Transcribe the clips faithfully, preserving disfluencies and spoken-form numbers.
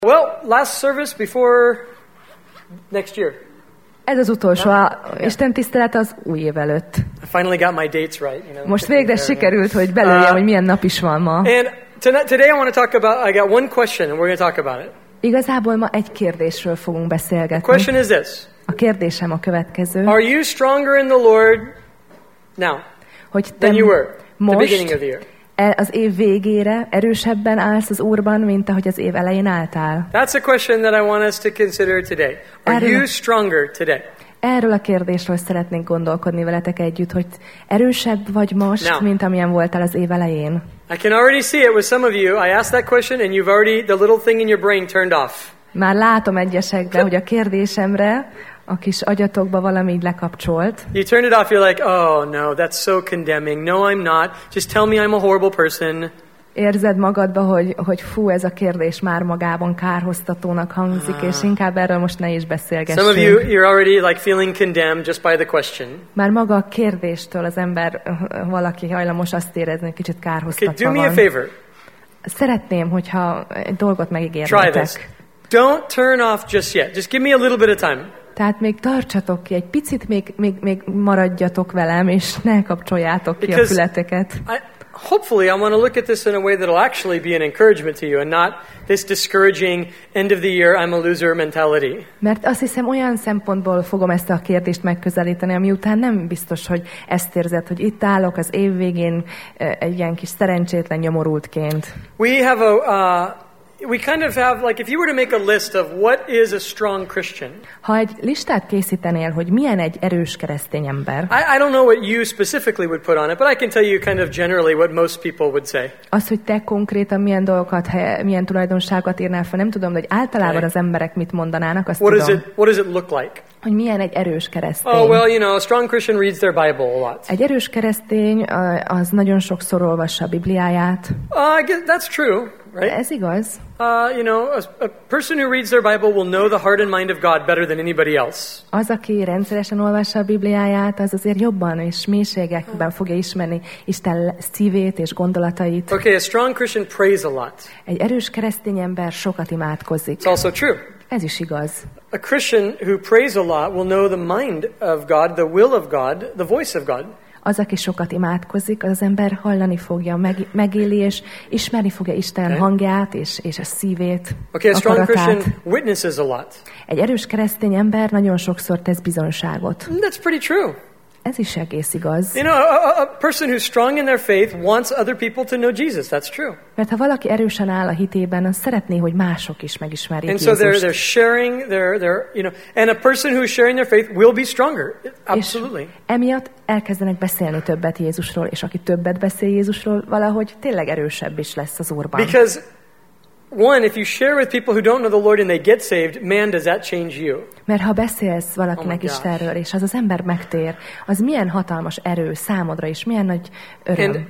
Well, last service before next year. Ez az utolsó a Isten tisztelet az új év előtt. I finally got my dates right, you know. Most végre sikerült, hogy belőlem, uh, hogy milyen nap is van ma. And tonight, today I want to talk about, I got one question and we're going to talk about it. Igazából ma egy kérdésről fogunk The beszélgetni. question is this. A kérdésem a következő. Are you stronger in the Lord now Hogy te than you were at the beginning most of the year? az év végére erősebben állsz az Úrban, mint ahogy az év elején álltál? That's a question that I want us to consider today. Are Erről- you stronger today? Erről a kérdésről szeretnénk gondolkodni veletek együtt, hogy erősebb vagy most, Now. mint amilyen voltál az év elején. I can already see it with some of you. I asked that question and you've already, the little thing in your brain turned off. Már látom egyesekben, hogy a kérdésemre a kis agyatokba valami így lekapcsolt. You turned it off, you're like, oh no, that's so condemning. No, I'm not. Just tell me I'm a horrible person. Érzed magadba, hogy, hogy fú, ez a kérdés már magában kárhoztatónak hangzik, Ah. és inkább erről most ne is Some of you, beszélgessünk. you're already like feeling condemned just by the question. Már maga a kérdéstől az ember, uh, valaki hajlamos azt érezni, hogy kicsit Okay, kárhoztatva do me a van. favor. Szeretném, hogyha egy dolgot Try this. megígérnétek. Don't turn off just yet. Just give me a little bit of time. Tehát még tartsatok ki, egy picit még, még, még maradjatok velem, és ne kapcsoljátok ki a Because fületeket. I, hopefully, I want to look at this in a way that will actually be an encouragement to you and not this discouraging end of the year, I'm a loser mentality. Mert azt hiszem, olyan szempontból fogom ezt a kérdést megközelíteni, ami után nem biztos, hogy ezt érzed, hogy itt állok az év végén eh, egy ilyen kis szerencsétlen nyomorultként. We have a, uh, we kind of have, like, if you were to make a list of what is a strong Christian, Ha egy listát készítenél, hogy milyen egy erős keresztény ember, I, I don't know what you specifically would put on it, but I can tell you kind of generally what most people would say. az, hogy te konkrétan milyen dolgokat, he- milyen tulajdonságokat írnál fel, nem tudom, de hogy általában Okay. az emberek mit mondanának, azt What, is tudom, it, what does it look like? hogy milyen egy erős keresztény. Oh, well, you know, a strong Christian reads their Bible a lot. Egy erős keresztény uh, az nagyon sokszor olvassa a Bibliáját. Uh, I guess that's true, right? Ez igaz. Uh, you know, a, a person who reads their Bible will know the heart and mind of God better than anybody else. Az, aki rendszeresen olvassa a Bibliáját, az azért jobban és mélységekben fogja ismerni Isten szívét és gondolatait. Okay, a strong Christian prays a lot. Egy erős keresztény ember sokat imádkozik. It's also true. Ez is igaz. A Christian who prays a lot will know the mind of God, the will of God, the voice of God. Az, aki sokat imádkozik, az, az ember hallani fogja, meg, megéli, és ismerni fogja Isten Okay. hangját és, és a szívét, Okay, a strong akaratát. Christian witnesses a lot. Egy erős keresztény ember nagyon sokszor tesz bizonyságot. That's pretty true. Ez is egész igaz. You know, a, a, a person who's strong in their faith wants other people to know Jesus. That's true. Mert ha valaki erősen áll a hitében, az szeretné, hogy mások is megismerjék And so they're, Jézust. they're sharing, they're, they're, you know, and a person who's sharing their faith will be stronger. Absolutely. És emiatt elkezdenek beszélni többet Jézusról, és aki többet beszél Jézusról, valahogy tényleg erősebb is lesz az Úrban. Because, one, if you share with people who don't know the Lord and they get saved, man, does that change you? Mert ha beszélsz valakinek Oh my gosh. Istenről, és az az ember megtér, az milyen hatalmas erő számodra, és milyen nagy öröm. And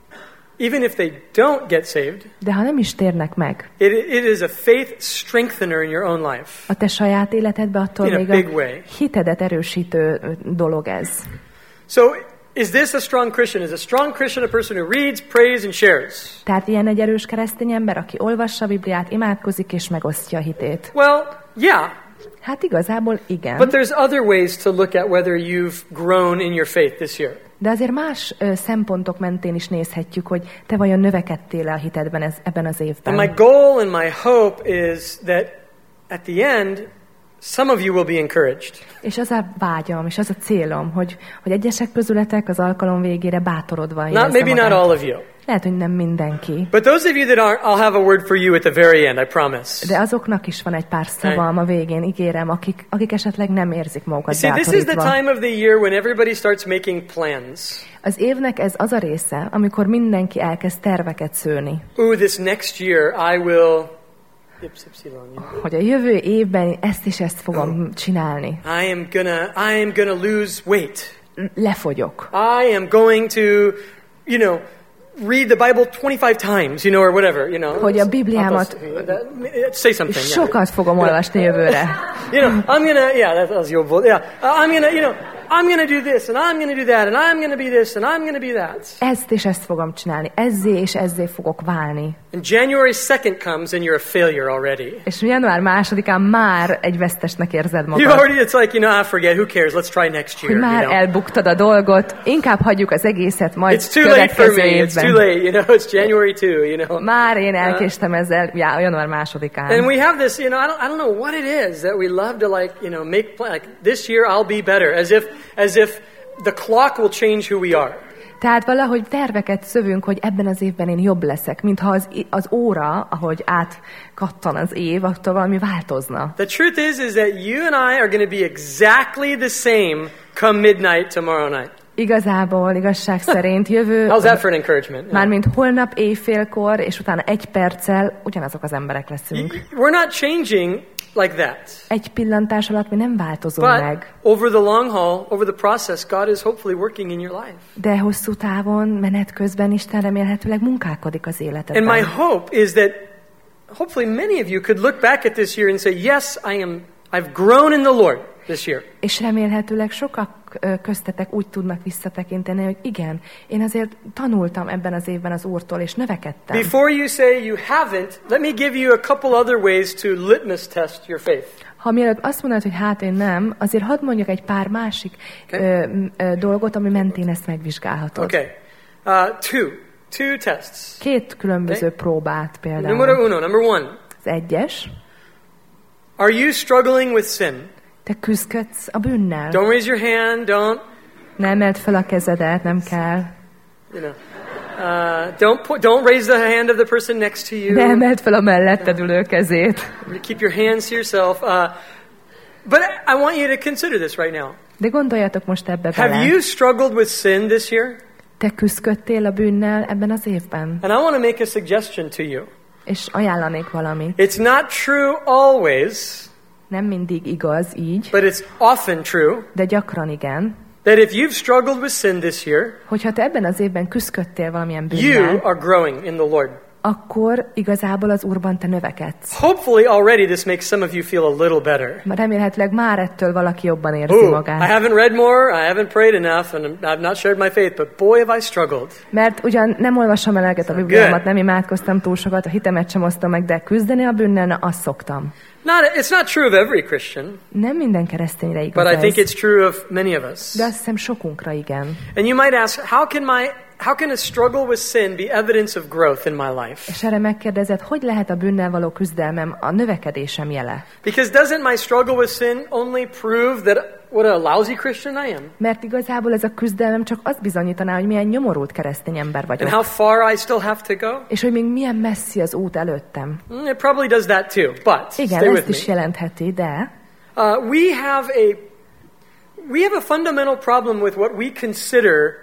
even if they don't get saved, De ha nem is térnek meg, it, it is a faith strengthener in your own life. a te saját életedbe attól In a még big a way. hitedet erősítő dolog ez. So, is this a strong Christian? Is a strong Christian a person who reads, prays, and shares? Tehát ilyen egy erős keresztény ember, aki olvassa a Bibliát, imádkozik és megosztja a hitét. Well, yeah. Hát igazából igen. But there's other ways to look at whether you've grown in your faith this year. De azért más ö, szempontok mentén is nézhetjük, hogy te vajon növekedtél-e a hitedben ez, ebben az évben. And my goal and my hope is that at the end, some of you will be encouraged. És az a vágyam, és az a célom, hogy, hogy egyesek közületek az alkalom végére bátorodva Not érezze maybe not magát. all of you. Lehet, hogy nem mindenki. But those of you that aren't, I'll have a word for you at the very end, I promise. De azoknak is van egy pár szavam a végén, ígérem, akik, akik esetleg nem érzik magukat You see, this is the bátorítva. time of the year when everybody starts making plans. Az évnek ez az a része, amikor mindenki elkezd terveket szőni. Ooh, this next year I will... Ips, ipsilon, you know. Hogy a jövő évben ezt és ezt fogom csinálni. I am gonna, I am gonna lose weight. Lefogyok. I am going to, you know, read the Bible twenty-five times, you know, or whatever, you know. Hogy a Bibliámat Say something. Yeah. sokat fogom olvasni jövőre. You know, I'm gonna, yeah, that was your vote. Yeah, I'm gonna, you know, I'm gonna do this, and I'm gonna do that, and I'm gonna be this, and I'm gonna be that. Ezt és ezt fogom csinálni. Ezzé és ezzé fogok válni. And January second comes and you're a failure already. És január másodikán már egy vesztesnek érzed magad. You already, it's like, you know, I forget, who cares, let's try next year. Hogy már you know? elbuktad a dolgot, inkább hagyjuk az egészet, majd It's too late for következő me, it's too évben. late, you know, it's January second, you know. Már én elkéstem ezzel já, január másodikán. And we have this, you know, I don't, I don't know what it is that we love to like, you know, make, like, this year I'll be better, as if, as if the clock will change who we are. Tehát valahogy terveket szövünk, hogy ebben az évben én jobb leszek, mintha az, az óra, ahogy átkattan az év, attól valami változna. The truth is, is that you and I are going to be exactly the same come midnight tomorrow night. Igazából, igazság szerint jövő, How's that for an encouragement? mármint holnap éjfélkor, és utána egy perccel ugyanazok az emberek leszünk. We're not changing like that. Egy pillantás alatt mi nem változunk But meg. over the long haul, over the process, God is hopefully working in your life. De hosszú távon, menet közben Isten remélhetőleg munkálkodik az And my életedben. hope is that hopefully many of you could look back at this year and say, yes, I am, I've grown in the Lord this year. És remélhetőleg sokak ö, köztetek úgy tudnak visszatekinteni, hogy igen, én azért tanultam ebben az évben az Úrtól, és növekedtem. Before you say you haven't, let me give you a couple other ways to litmus test your faith. Ha mielőtt azt mondod, hogy hát én nem, azért hadd mondjak egy pár másik Okay. ö, ö, dolgot, ami mentén ezt megvizsgálhatod. Okay. Uh, two. Two tests. Két különböző Okay. próbát például. Numero uno. Number one. Az egyes, Are you struggling with sin? te küzdködsz a bűnnel. Don't raise your hand. Don't, Ne emeld fel a kezedet, nem kell. you know. Uh, don't put, don't raise the hand of the person next to you. Ne emeld fel a melletted ülő kezét. Keep your hands to yourself. Uh, but I want you to consider this right now. De gondoljatok most ebbe Have bele. you struggled with sin this year? Te küzdködtél a bűnnel ebben az évben? And I want to make a suggestion to you. És ajánlanék valamit. It's not true always, Nem mindig igaz így, but it's often true de gyakran igen, that if you've struggled with sin this year, hogyha te ebben az évben küzdködtél valamilyen you bűnnel, are growing in the Lord. akkor igazából az Úrban te növekedsz. Hopefully already this makes some of you feel a little better. Remélhetőleg már ettől valaki jobban érzi Ooh, I magát. haven't read more, I haven't prayed enough, and I've not shared my faith, but boy have I struggled. Mert ugyan nem olvasom eleget a Bibliámat, nem imádkoztam túl sokat, a hitemet sem osztom meg, de küzdeni a bűnnel, na azt szoktam. Not, it's not true of every Christian, Nem minden keresztényre igaz but I think ez, it's true of many of us. de azt hiszem sokunkra igen. And you might ask, how can my how can a struggle with sin be evidence of growth in my life? És erre megkérdezed, hogy lehet a bűnnel való küzdelmem a növekedésem jele? Because doesn't my struggle with sin only prove that what a lousy Christian I am? Mert igazából ez a küzdelmem csak azt bizonyítaná, hogy milyen nyomorult keresztény ember And vagyok. how far I still have to go? És hogy még milyen messzi az út előttem. Mm, It probably does that too, but Igen, stay ezt with is me. jelentheti, de Uh, we have a we have a fundamental problem with what we consider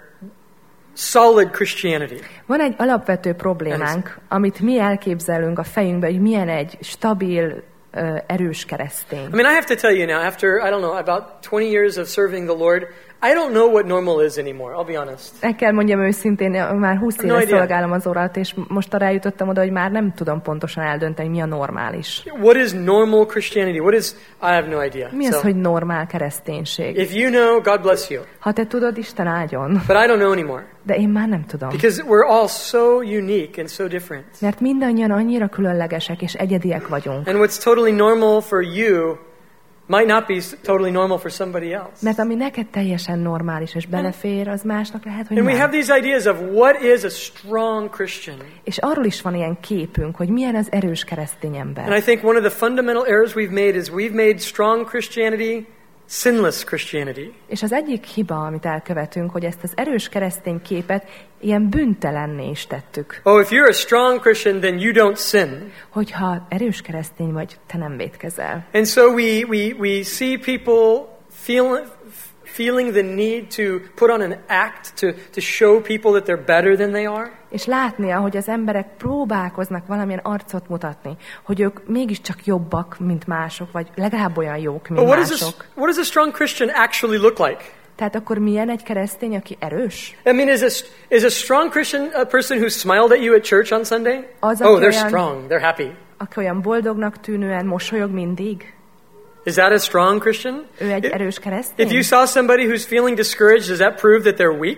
solid Christianity. van egy alapvető problémánk, amit mi elképzelünk a fejünkben, hogy milyen egy stabil, ö, erős keresztény. I mean, I have to tell you now, after, I don't know, about twenty years of serving the Lord, I don't know what normal is anymore, I'll be honest. Meg kell mondjam őszintén, már húsz No éve idea. szolgálom az Urat, és most arra jutottam oda, hogy már nem tudom pontosan eldönteni, mi a normális. What is normal Christianity? What is, I have no idea. Mi az, So, hogy normál kereszténység? if you know, God bless you. Ha te tudod, Isten áldjon. But I don't know anymore. De én már nem tudom. Because we're all so unique and so different. Mert mindannyian annyira különlegesek és egyediek vagyunk. And what's totally normal for you might not be s- totally normal for somebody else. Mert ami neked teljesen normális és belefér, az másnak lehet, hogy And we nem. have these ideas of what is a strong Christian. És arról is van ilyen képünk, hogy milyen az erős keresztény And ember. I think one of the fundamental errors we've made is we've made strong Christianity sinless Christianity. És az egyik hiba, amit elkövetünk, hogy ezt az erős keresztény képet ilyen bűntelenné is tettük. Oh, if you're a strong Christian, then you don't sin. Hogyha erős keresztény vagy, te nem vétkezel. And so we, we, we see people feel, feeling the need to put on an act to, to show people that they're better than they are. És látni, ahogy az emberek próbálkoznak valamilyen arcot mutatni, hogy ők mégiscsak jobbak, mint mások, vagy legalább olyan jók, mint But what, is a, mások. what does a strong Christian actually look like? Tehát akkor milyen egy keresztény, aki erős? I mean, is a, is a strong Christian a person who smiled at you at church on Sunday? Az, Oh, aki they're olyan- strong. They're happy. Aki olyan boldognak tűnően mosolyog mindig? Is that a strong Christian? Ő egy If- erős If you keresztény? saw somebody who's feeling discouraged, does that prove that they're weak?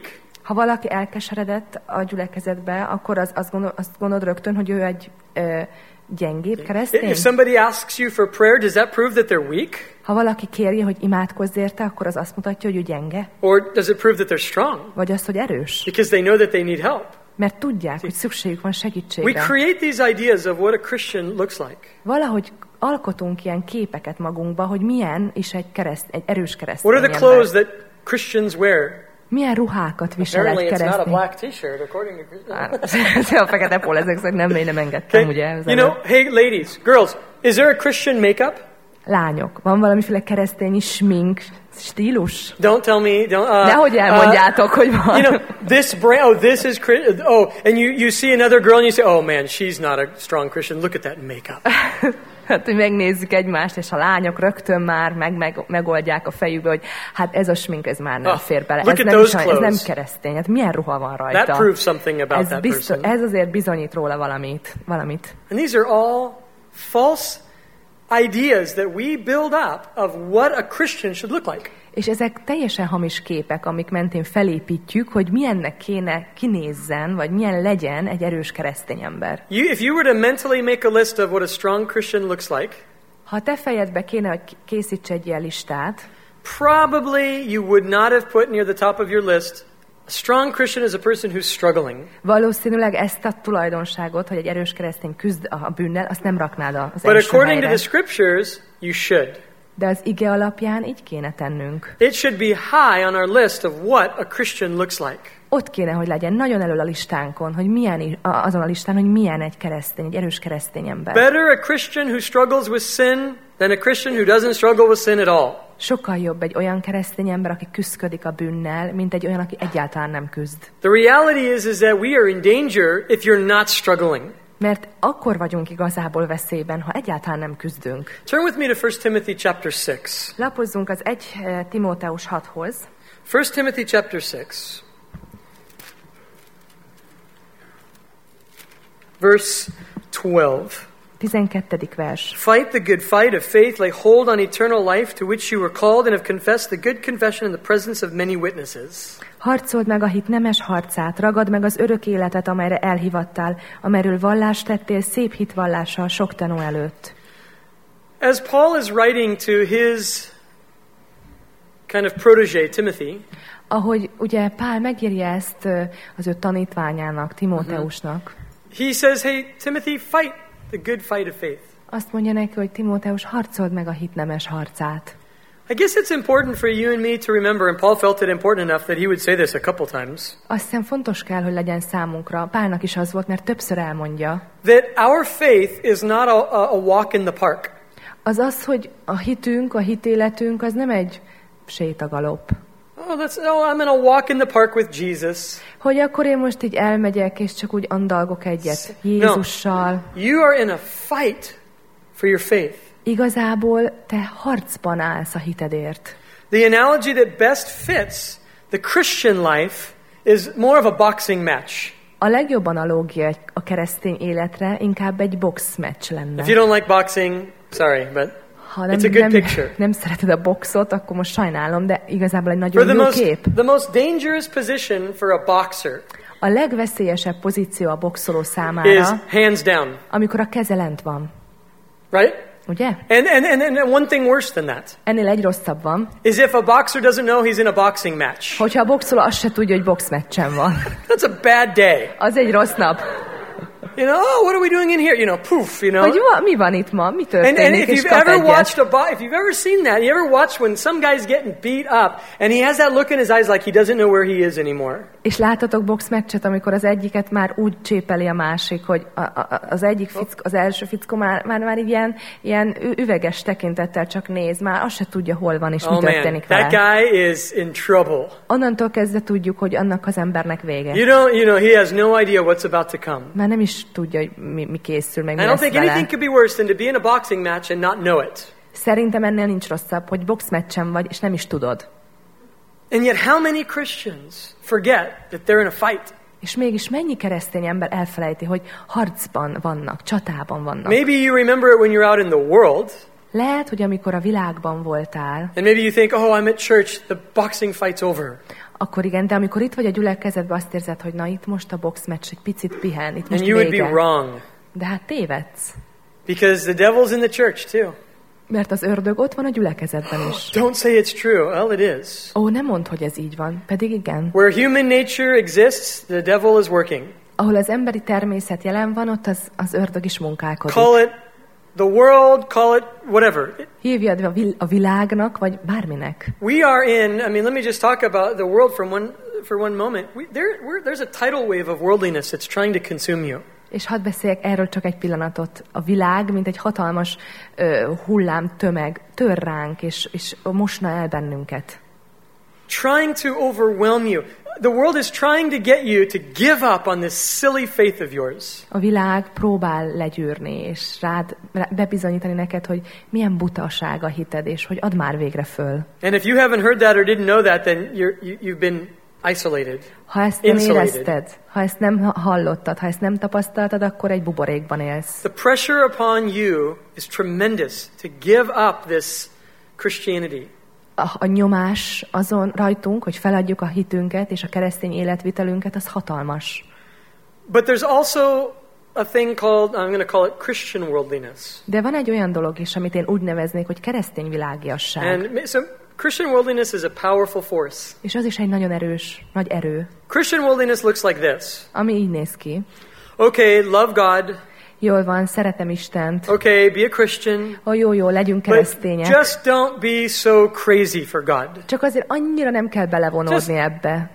Ha valaki elkeseredett a gyülekezetbe, akkor az, azt, gondol, azt gondolod rögtön, hogy ő egy ö, gyengébb keresztény? If somebody asks you for prayer, does that prove that they're weak? Ha valaki kéri, hogy imádkozz érte, akkor az azt mutatja, hogy ő gyenge? Or does it prove that they're strong? Vagy azt, hogy erős? Because they know that they need help. Mert tudják, hogy szükségük van We segítségre. create these ideas of what a Christian looks like. Valahogy alkotunk ilyen képeket magunkba, hogy milyen is egy, kereszt, egy erős keresztény What are the ember. clothes that Christians wear? Milyen ruhákat visel egy Apparently it's not a keresztény? black t-shirt, according to Christian. A fekete pól, ezek szerint nem, én nem engedtem, Okay. ugye? az You know, előbb. hey ladies, girls, is there a Christian makeup? Lányok, van valamiféle keresztény smink stílus? Don't tell me. Don't. Uh, Nehogy elmondjátok, hogy van. You know, this brand. Oh, this is Chri- oh, and you you see another girl and you say, oh man, she's not a strong Christian. Look at that makeup. Hát, hogy megnézzük egymást, és a lányok rögtön már meg, meg, megoldják a fejükbe, hogy hát ez a smink, ez már nem Oh, fér bele. look Ez at nem, is, those ez nem clothes. keresztény. Hát milyen ruha van rajta? That proves something about ez, that biztos, person. ez azért bizonyít róla valamit. valamit. And these are all false ideas that we build up of what a Christian should look like. És ezek teljesen hamis képek, amik mentén felépítjük, hogy milyennek kéne kinézzen, vagy milyen legyen egy erős keresztény ember. You, if you were to mentally make a list of what a strong Christian looks like, Ha a te fejedbe kéne, hogy készíts egy ilyen listát, probably you would not have put near the top of your list, a strong Christian is a person who's struggling. valószínűleg ezt a tulajdonságot, hogy egy erős keresztény küzd a bűnnel, azt nem raknád az But első according to helyre. the scriptures, you should. De az ige alapján így kéne tennünk. It should be high on our list of what a Christian looks like. Ott kéne, hogy legyen nagyon elől a listánkon, hogy milyen, i- a- azon a listán, hogy milyen egy keresztény, egy erős keresztény ember. Better a Christian who struggles with sin than a Christian who doesn't struggle with sin at all. Sokkal jobb egy olyan keresztény ember, aki küszködik a bűnnel, mint egy olyan, aki egyáltalán nem küzd. The reality is, is that we are in danger if you're not struggling. Mert akkor vagyunk igazából veszélyben, ha egyáltalán nem küzdünk. Turn with me to First Timothy chapter six. Lapozzunk az egy Timóteus hathoz. First Timothy chapter six. Verse twelve. tizenkettedik vers. Fight the good fight of faith, lay hold on eternal life to which you were called and have confessed the good confession in the presence of many witnesses. Harcold meg a hit nemes harcát, ragad meg az örök életet, amelyre elhivattál, amelyről vallást tettél szép hitvallással sok tanú előtt. As Paul is writing to his kind of protege, Timothy, Ahogy ugye Pál megírja ezt ö, az ő tanítványának, Timóteusnak, he says, hey, Timothy, fight the good fight of faith. azt mondja neki, hogy Timóteus, harcold meg a hit nemes harcát. I guess it's important for you and me to remember, and Paul felt it important enough that he would say this a couple times, Azt hiszem fontos kell, hogy legyen számunkra. Pálnak is az volt, mert többször elmondja. that our faith is not a, a, a walk in the park. Az az, hogy a hitünk, a hitéletünk, az nem egy sétagalop. Oh, that's, oh, I'm going to walk in the park with Jesus. Hogy akkor én most így elmegyek, és csak úgy andalgok egyet Jézussal. You are in a fight for your faith. Igazából te harcban állsz a hitedért. The analogy that best fits the Christian life is more of a boxing match. A legjobb analógia egy- a keresztény életre inkább egy boxmeccs lenne. If you don't like boxing, sorry, but Ha nem, it's a good nem, picture. nem szereted a boxot, akkor most sajnálom, de igazából egy For nagyon the jó most, kép. the most dangerous position for a boxer A legveszélyesebb pozíció a boxoló is számára, hands down, amikor a keze lent van. right? Ugye? And, and, and, and one thing worse than that Ennél egy rosszabb van, is if a boxer doesn't know he's in a boxing match. hogyha a boxoló azt se tudja, hogy boxmeccsen van. That's a bad day. Az egy rossz nap. You know, oh, what are we doing in here? You know, poof, you know. Hogy ma, mi van itt ma? Mi And, történik? and if és you've kap ever egyet. watched a bo- if you've ever seen that, you ever watched when some guy's getting beat up and he has that look in his eyes like he doesn't know where he is anymore. És láttatok boxmeccset, amikor az egyiket már úgy csépeli a másik, hogy a, a, az egyik fickó, az első fickó már, már, már ilyen, ilyen ü- üveges tekintettel csak néz, már azt se tudja, hol van és mi Oh man, történik that vele. guy is in trouble. Onnantól kezdve tudjuk, hogy annak az embernek vége. You don't, you know, he has no idea what's about to come. Már nem is tudja, hogy mi, mi készül, meg mi I don't lesz think vele. anything could be worse than to be in a boxing match and not know it. Szerintem ennél nincs rosszabb, hogy boxmeccsen vagy, és nem is tudod. And yet how many Christians forget that they're in a fight? És mégis mennyi keresztény ember elfelejti, hogy harcban vannak, csatában vannak. Maybe you remember it when you're out in the world, Lehet, hogy amikor a világban voltál, and maybe you think, oh, I'm at church, the boxing fight's over. Akkor igen, de amikor itt vagy a gyülekezetben, azt érzed, hogy na itt most a boxmeccs egy picit pihen, itt most And you would be vége. wrong. De hát tévedsz. Because the devil's in the church too. Mert az ördög ott van a gyülekezetben is. Don't say it's true. Well, it is. Ó, nem mondd, hogy ez így van, pedig igen. Where human nature exists, the devil is working. Ahol az emberi természet jelen van, ott az, az ördög is munkálkodik. Call it the world, call it whatever. Hívjad a, vil- a világnak, vagy bárminek. We are in, I mean, let me just talk about the world from one, for one moment. We, there, we're, there's a tidal wave of worldliness that's trying to consume you. És hadd beszéljek erről csak egy pillanatot. A világ, mint egy hatalmas ö, hullám tömeg, tör ránk, és, és mosna el bennünket. Trying to overwhelm you. The world is trying to get you to give up on this silly faith of yours. A világ próbál legyűrni, és rád bebizonyítani neked, hogy milyen butaság a hited, és hogy add már végre föl. And if you haven't heard that or didn't know that, then you're, you, you've been isolated. Ha ezt nem Insulated. érezted, ha ezt nem hallottad, ha ezt nem tapasztaltad, akkor egy buborékban élsz. The pressure upon you is tremendous to give up this Christianity. A, a nyomás azon rajtunk, hogy feladjuk a hitünket és a keresztény életvitelünket, az hatalmas. But there's also a thing called, I'm going to call it Christian worldliness. De van egy olyan dolog is, amit én úgy neveznék, hogy keresztény világiasság. And so Christian worldliness is a powerful force. És az is egy nagyon erős, nagy erő, Christian worldliness looks like this. ami így néz ki. Okay, love God. Jól van, szeretem Istent. Okay, be a Christian. Ó, jó, jó, legyünk But keresztények. just don't be so crazy for God. Csak azért annyira nem kell belevonódni Just- ebbe.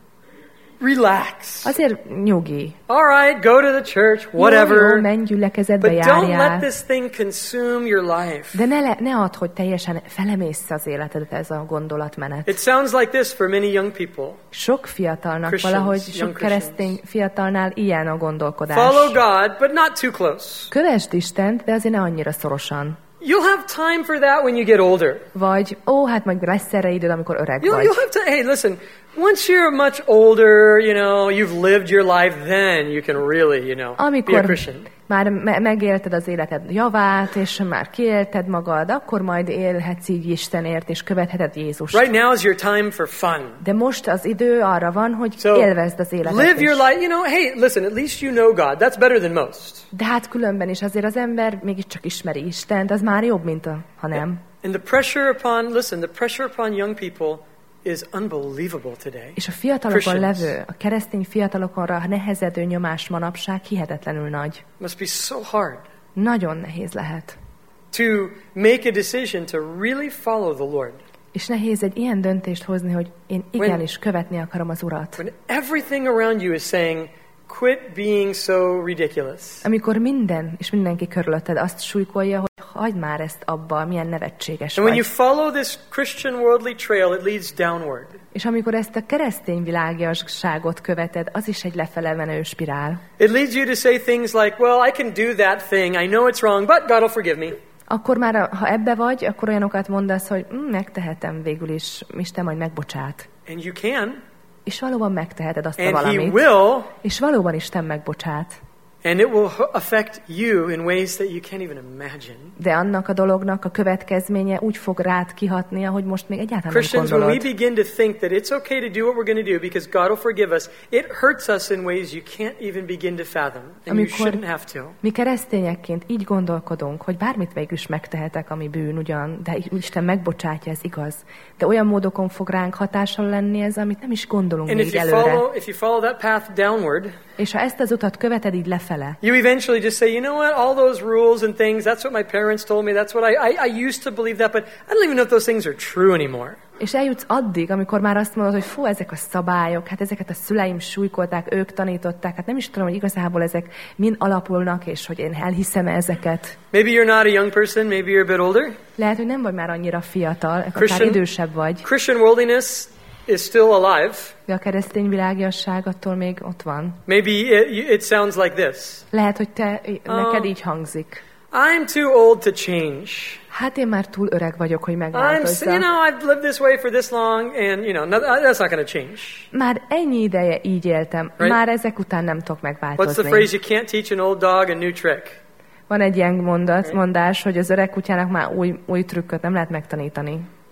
Relax. Azért nyugi. All right, go to the church, Jó, whatever. jó, menj gyülekezetbe, But don't let járjál. this thing consume your life. De ne, le, ne add, hogy teljesen felemész az életedet ez a gondolatmenet. It sounds like this for many young people. Sok fiatalnak Christians, valahogy, young sok keresztény fiatalnál ilyen a gondolkodás. Follow God, but not too close. Kövesd Istent, de azért ne annyira szorosan. You'll have time for that when you get older. Vagy, ó, hát majd lesz erre időd, amikor öreg You'll, vagy. you'll have to, hey, listen, once you're much older, you know, you've lived your life, then you can really, you know, be a Amikor Christian. már me- megélted az életed javát, és már kiélted magad, akkor majd élhetsz így Istenért, és követheted Jézust. Right now is your time for fun. De most az idő arra van, hogy So, élvezd az életet live is. your life, you know, hey, listen, at least you know God. That's better than most. De hát különben is azért az ember mégiscsak ismeri Istent, az már jobb, mint a, ha nem. And the pressure upon, listen, the pressure upon young people is unbelievable today. És a fiatalokon Christians. levő, a keresztény fiatalokonra nehezedő nyomás manapság hihetetlenül nagy. Must be so hard Nagyon nehéz lehet. to make a decision to really follow the Lord. És nehéz egy ilyen döntést hozni, hogy én igenis követni akarom az Urat. When everything around you is saying, quit being so ridiculous. Amikor minden és mindenki körülötted azt súlykolja, hogy hagyd már ezt abba, milyen nevetséges And when you vagy. follow this Christian worldly trail, it leads downward. És amikor ezt a keresztény világiasságot követed, az is egy lefele menő spirál. It leads you to say things like, well, I can do that thing. I know it's wrong, but God will forgive me. Akkor már, ha ebbe vagy, akkor olyanokat mondasz, hogy mm, megtehetem végül is, Isten majd megbocsát. And you can. És valóban megteheted azt a And He valamit. will. És valóban Isten megbocsát. And it will h- affect you in ways that you can't even imagine. De annak a dolognak a következménye úgy fog rád kihatni, ahogy most még egyáltalán nem Christians, when we gondolod. begin to think that it's okay to do what we're going to do because God will forgive us, it hurts us in ways you can't even begin to fathom. And you Amikor shouldn't have to. mi keresztényekként így gondolkodunk, hogy bármit végül is megtehetek, ami bűn ugyan, de Isten megbocsátja, ez igaz. De olyan módokon fog ránk hatással lenni ez, amit nem is gondolunk And még if you előre. follow, if you follow that path downward, És ha ezt az utat követed így lefele, you eventually just say, you know what, all those rules and things, that's what my parents told me, that's what I, I, I used to believe that, but I don't even know if those things are true anymore. és eljutsz addig, amikor már azt mondod, hogy fú, ezek a szabályok, hát ezeket a szüleim súlykolták, ők tanították, hát nem is tudom, hogy igazából ezek mind alapulnak, és hogy én elhiszem ezeket. Maybe you're not a young person, maybe you're a bit older. Lehet, hogy nem vagy már annyira fiatal, akár Christian- idősebb vagy, Christian worldliness is still alive. de a keresztény világiasság attól még ott van. Maybe it, it sounds like this. Lehet, hogy te, neked Ah. így hangzik. I'm too old to change. Hát én már túl öreg vagyok, hogy I'm, s- megváltozzak. you know, I've lived this way for this long, and you know, no, that's not going to change. Már ennyi ideje így éltem, Right. már ezek után nem tudok What's the megváltozni. phrase? You can't teach an old dog a new trick. Van egy ilyen mondat, mondás, hogy az öreg kutyának már új, új trükköt nem lehet megtanítani.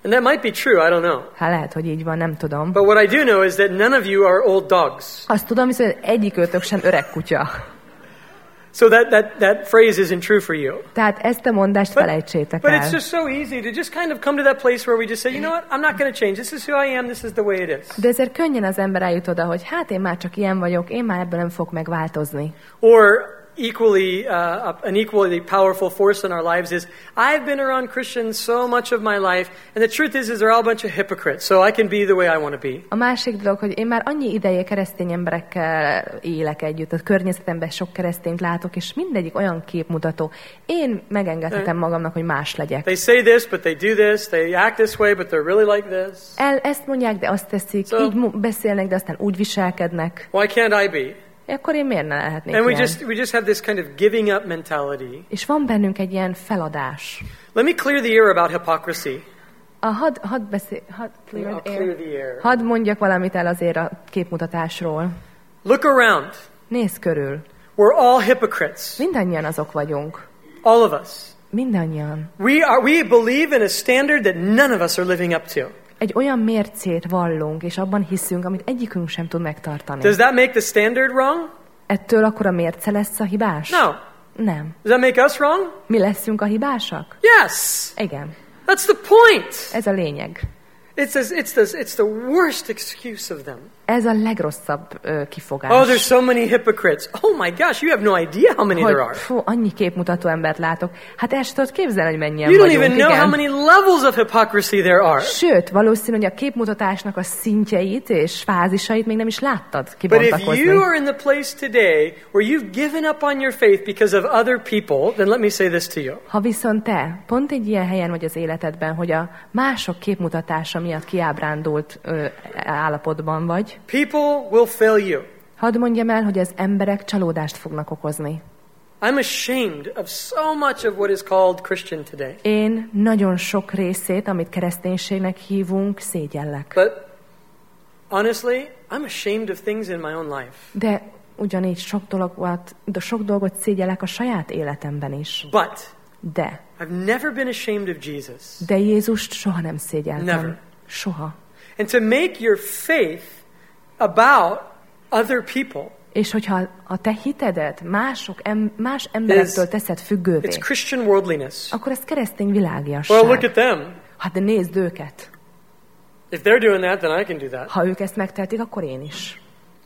And that might be true, I don't know. Hát lehet, hogy így van, nem tudom. But what I do know is that none of you are old dogs. Azt tudom, hogy egyikőtök sem öreg kutya. So that, that, that phrase isn't true for you. Tehát ezt a mondást But, felejtsétek but el. it's just so easy to just kind of come to that place where we just say, you know what, I'm not going to change. This is who I am. This is the way it is. De ezért könnyen az ember eljut oda, hogy hát én már csak ilyen vagyok, én már ebből nem fogok megváltozni. Or equally, uh, an equally powerful force in our lives is, I've been around Christians so much of my life, and the truth is, is they're all a bunch of hypocrites, so I can be the way I want to be. A másik dolog, hogy én már annyi ideje keresztény emberekkel élek együtt, a környezetemben sok keresztényt látok, és mindegyik olyan képmutató. Én megengedhetem magamnak, hogy más legyek. They say this, but they do this. They act this way, but they're really like this. El, ezt mondják, de azt teszik, So- így mu- beszélnek, de aztán úgy viselkednek. Why can't I be? Akkor én miért ne lehetnék And we ilyen? just we just have this kind of giving up mentality. És van bennünk egy ilyen feladás. Let me clear the air about hypocrisy. A had, had beszél, had clear I'll the clear air. the air. Hadd mondjak valamit el azért a képmutatásról. Look around. Nézz körül. We're all hypocrites. Mindannyian azok vagyunk. All of us. Mindannyian. We are we believe in a standard that none of us are living up to. Egy olyan mércét vallunk, és abban hiszünk, amit egyikünk sem tud megtartani. Does that make the standard wrong? Ettől akkor a mérce lesz a hibás? No. Nem. Does that make us wrong? Mi leszünk a hibásak? Yes. Igen. That's the point. Ez a lényeg. It's this, it's this, it's the worst excuse of them. Ez a legrosszabb ö, kifogás. Oh, there's so many hypocrites. Oh my gosh, you have no idea how many hogy there are. fú, annyi képmutató embert látok. Hát el sem tudod képzelni, hogy mennyien You don't vagyunk. even know igen. how many levels of hypocrisy there are. Sőt, valószínű, hogy a képmutatásnak a szintjeit és fázisait még nem is láttad But if kibontakozni. you are in the place today where you've given up on your faith because of other people, then let me say this to you. Ha viszont te pont egy ilyen helyen vagy az életedben, hogy a mások képmutatása miatt kiábrándult ö, állapotban vagy, People will fail you. hadd mondjam el, hogy az emberek csalódást fognak okozni. I'm ashamed of so much of what is called Christian today. Én nagyon sok részét, amit kereszténységnek hívunk, szégyellek. But honestly, I'm ashamed of things in my own life. De ugyanígy sok dolgot, de sok dolgot szégyellek a saját életemben is. But De, I've never been ashamed of Jesus. de Jézust soha nem szégyeltem. Never. Soha. And to make your faith about other people És hogyha a te hitedet mások, em, más emberektől teszed függővé, it's Christian worldliness. akkor ez keresztény világiasság. Well, look at them. Hát de nézd őket. If they're doing that, then I can do that. Ha ők ezt megtehetik, akkor én is.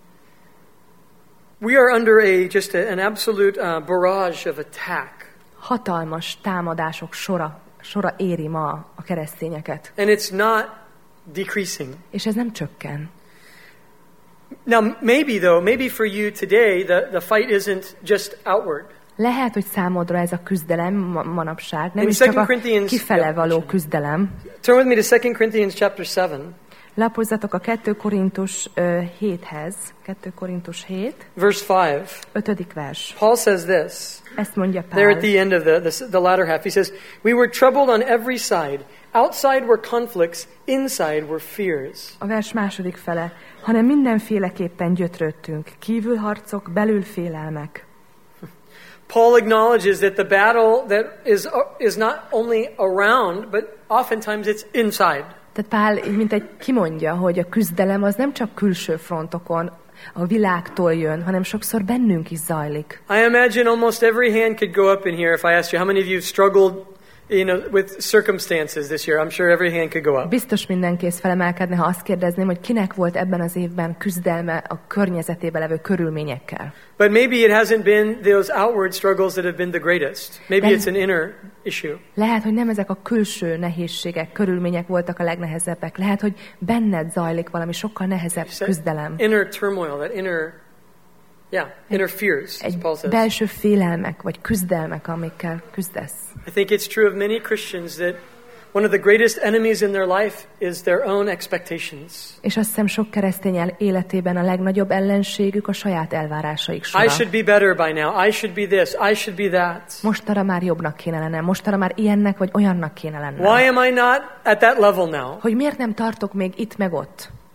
We are under a just a, an absolute uh, barrage of attack. Hatalmas támadások sora, sora éri ma a keresztényeket. And it's not decreasing. És ez nem csökken. Now, maybe though, maybe for you today, the, the fight isn't just outward. Lehet, hogy számodra ez a küzdelem ma- manapság nem In is csak Second a Corinthians- kifele való küzdelem. Turn with me to Second Corinthians chapter seven, Lapozzatok a kettő Korintus ö, héthez. kettő Korintus hét, verse five. ötödik vers. Paul says this. Ezt mondja There at Pál. the end of the, the, the latter half, he says, we were troubled on every side. Outside were conflicts, inside were fears. A vers második fele. Hanem mindenféleképpen gyötrődtünk. Kívül harcok, belül félelmek. Paul acknowledges that the battle that is, is not only around, but oftentimes it's inside. Tehát Pál így mint egy kimondja, hogy a küzdelem az nem csak külső frontokon, a világtól jön, hanem sokszor bennünk is zajlik. I imagine almost every hand could go up in here if I asked you how many of you struggled, you know, with circumstances this year. I'm sure every hand could go up. Biztos minden kéz felemelkedne, ha azt kérdezném, hogy kinek volt ebben az évben küzdelme a környezetében levő körülményekkel. But maybe it hasn't been those outward struggles that have been the greatest. Maybe Then- it's an inner issue. Lehet, hogy nem ezek a külső nehézségek, körülmények voltak a legnehezebbek. Lehet, hogy benned zajlik valami sokkal nehezebb küzdelem. Inner turmoil, that inner, yeah, inner fears, as Egy Paul says. belső félelmek, vagy küzdelmek, amikkel küzdesz. I think it's true of many Christians that one of the greatest enemies in their life is their own expectations. És azt hiszem sok keresztény el- életében a legnagyobb ellenségük a saját elvárásaik sora. I should be better by now. I should be this. I should be that. Mostanra már jobbnak kéne lennem, mostanra már ilyennek vagy olyannak kéne lennem. Why am I not at that level now? Hogy miért nem tartok még itt meg ott?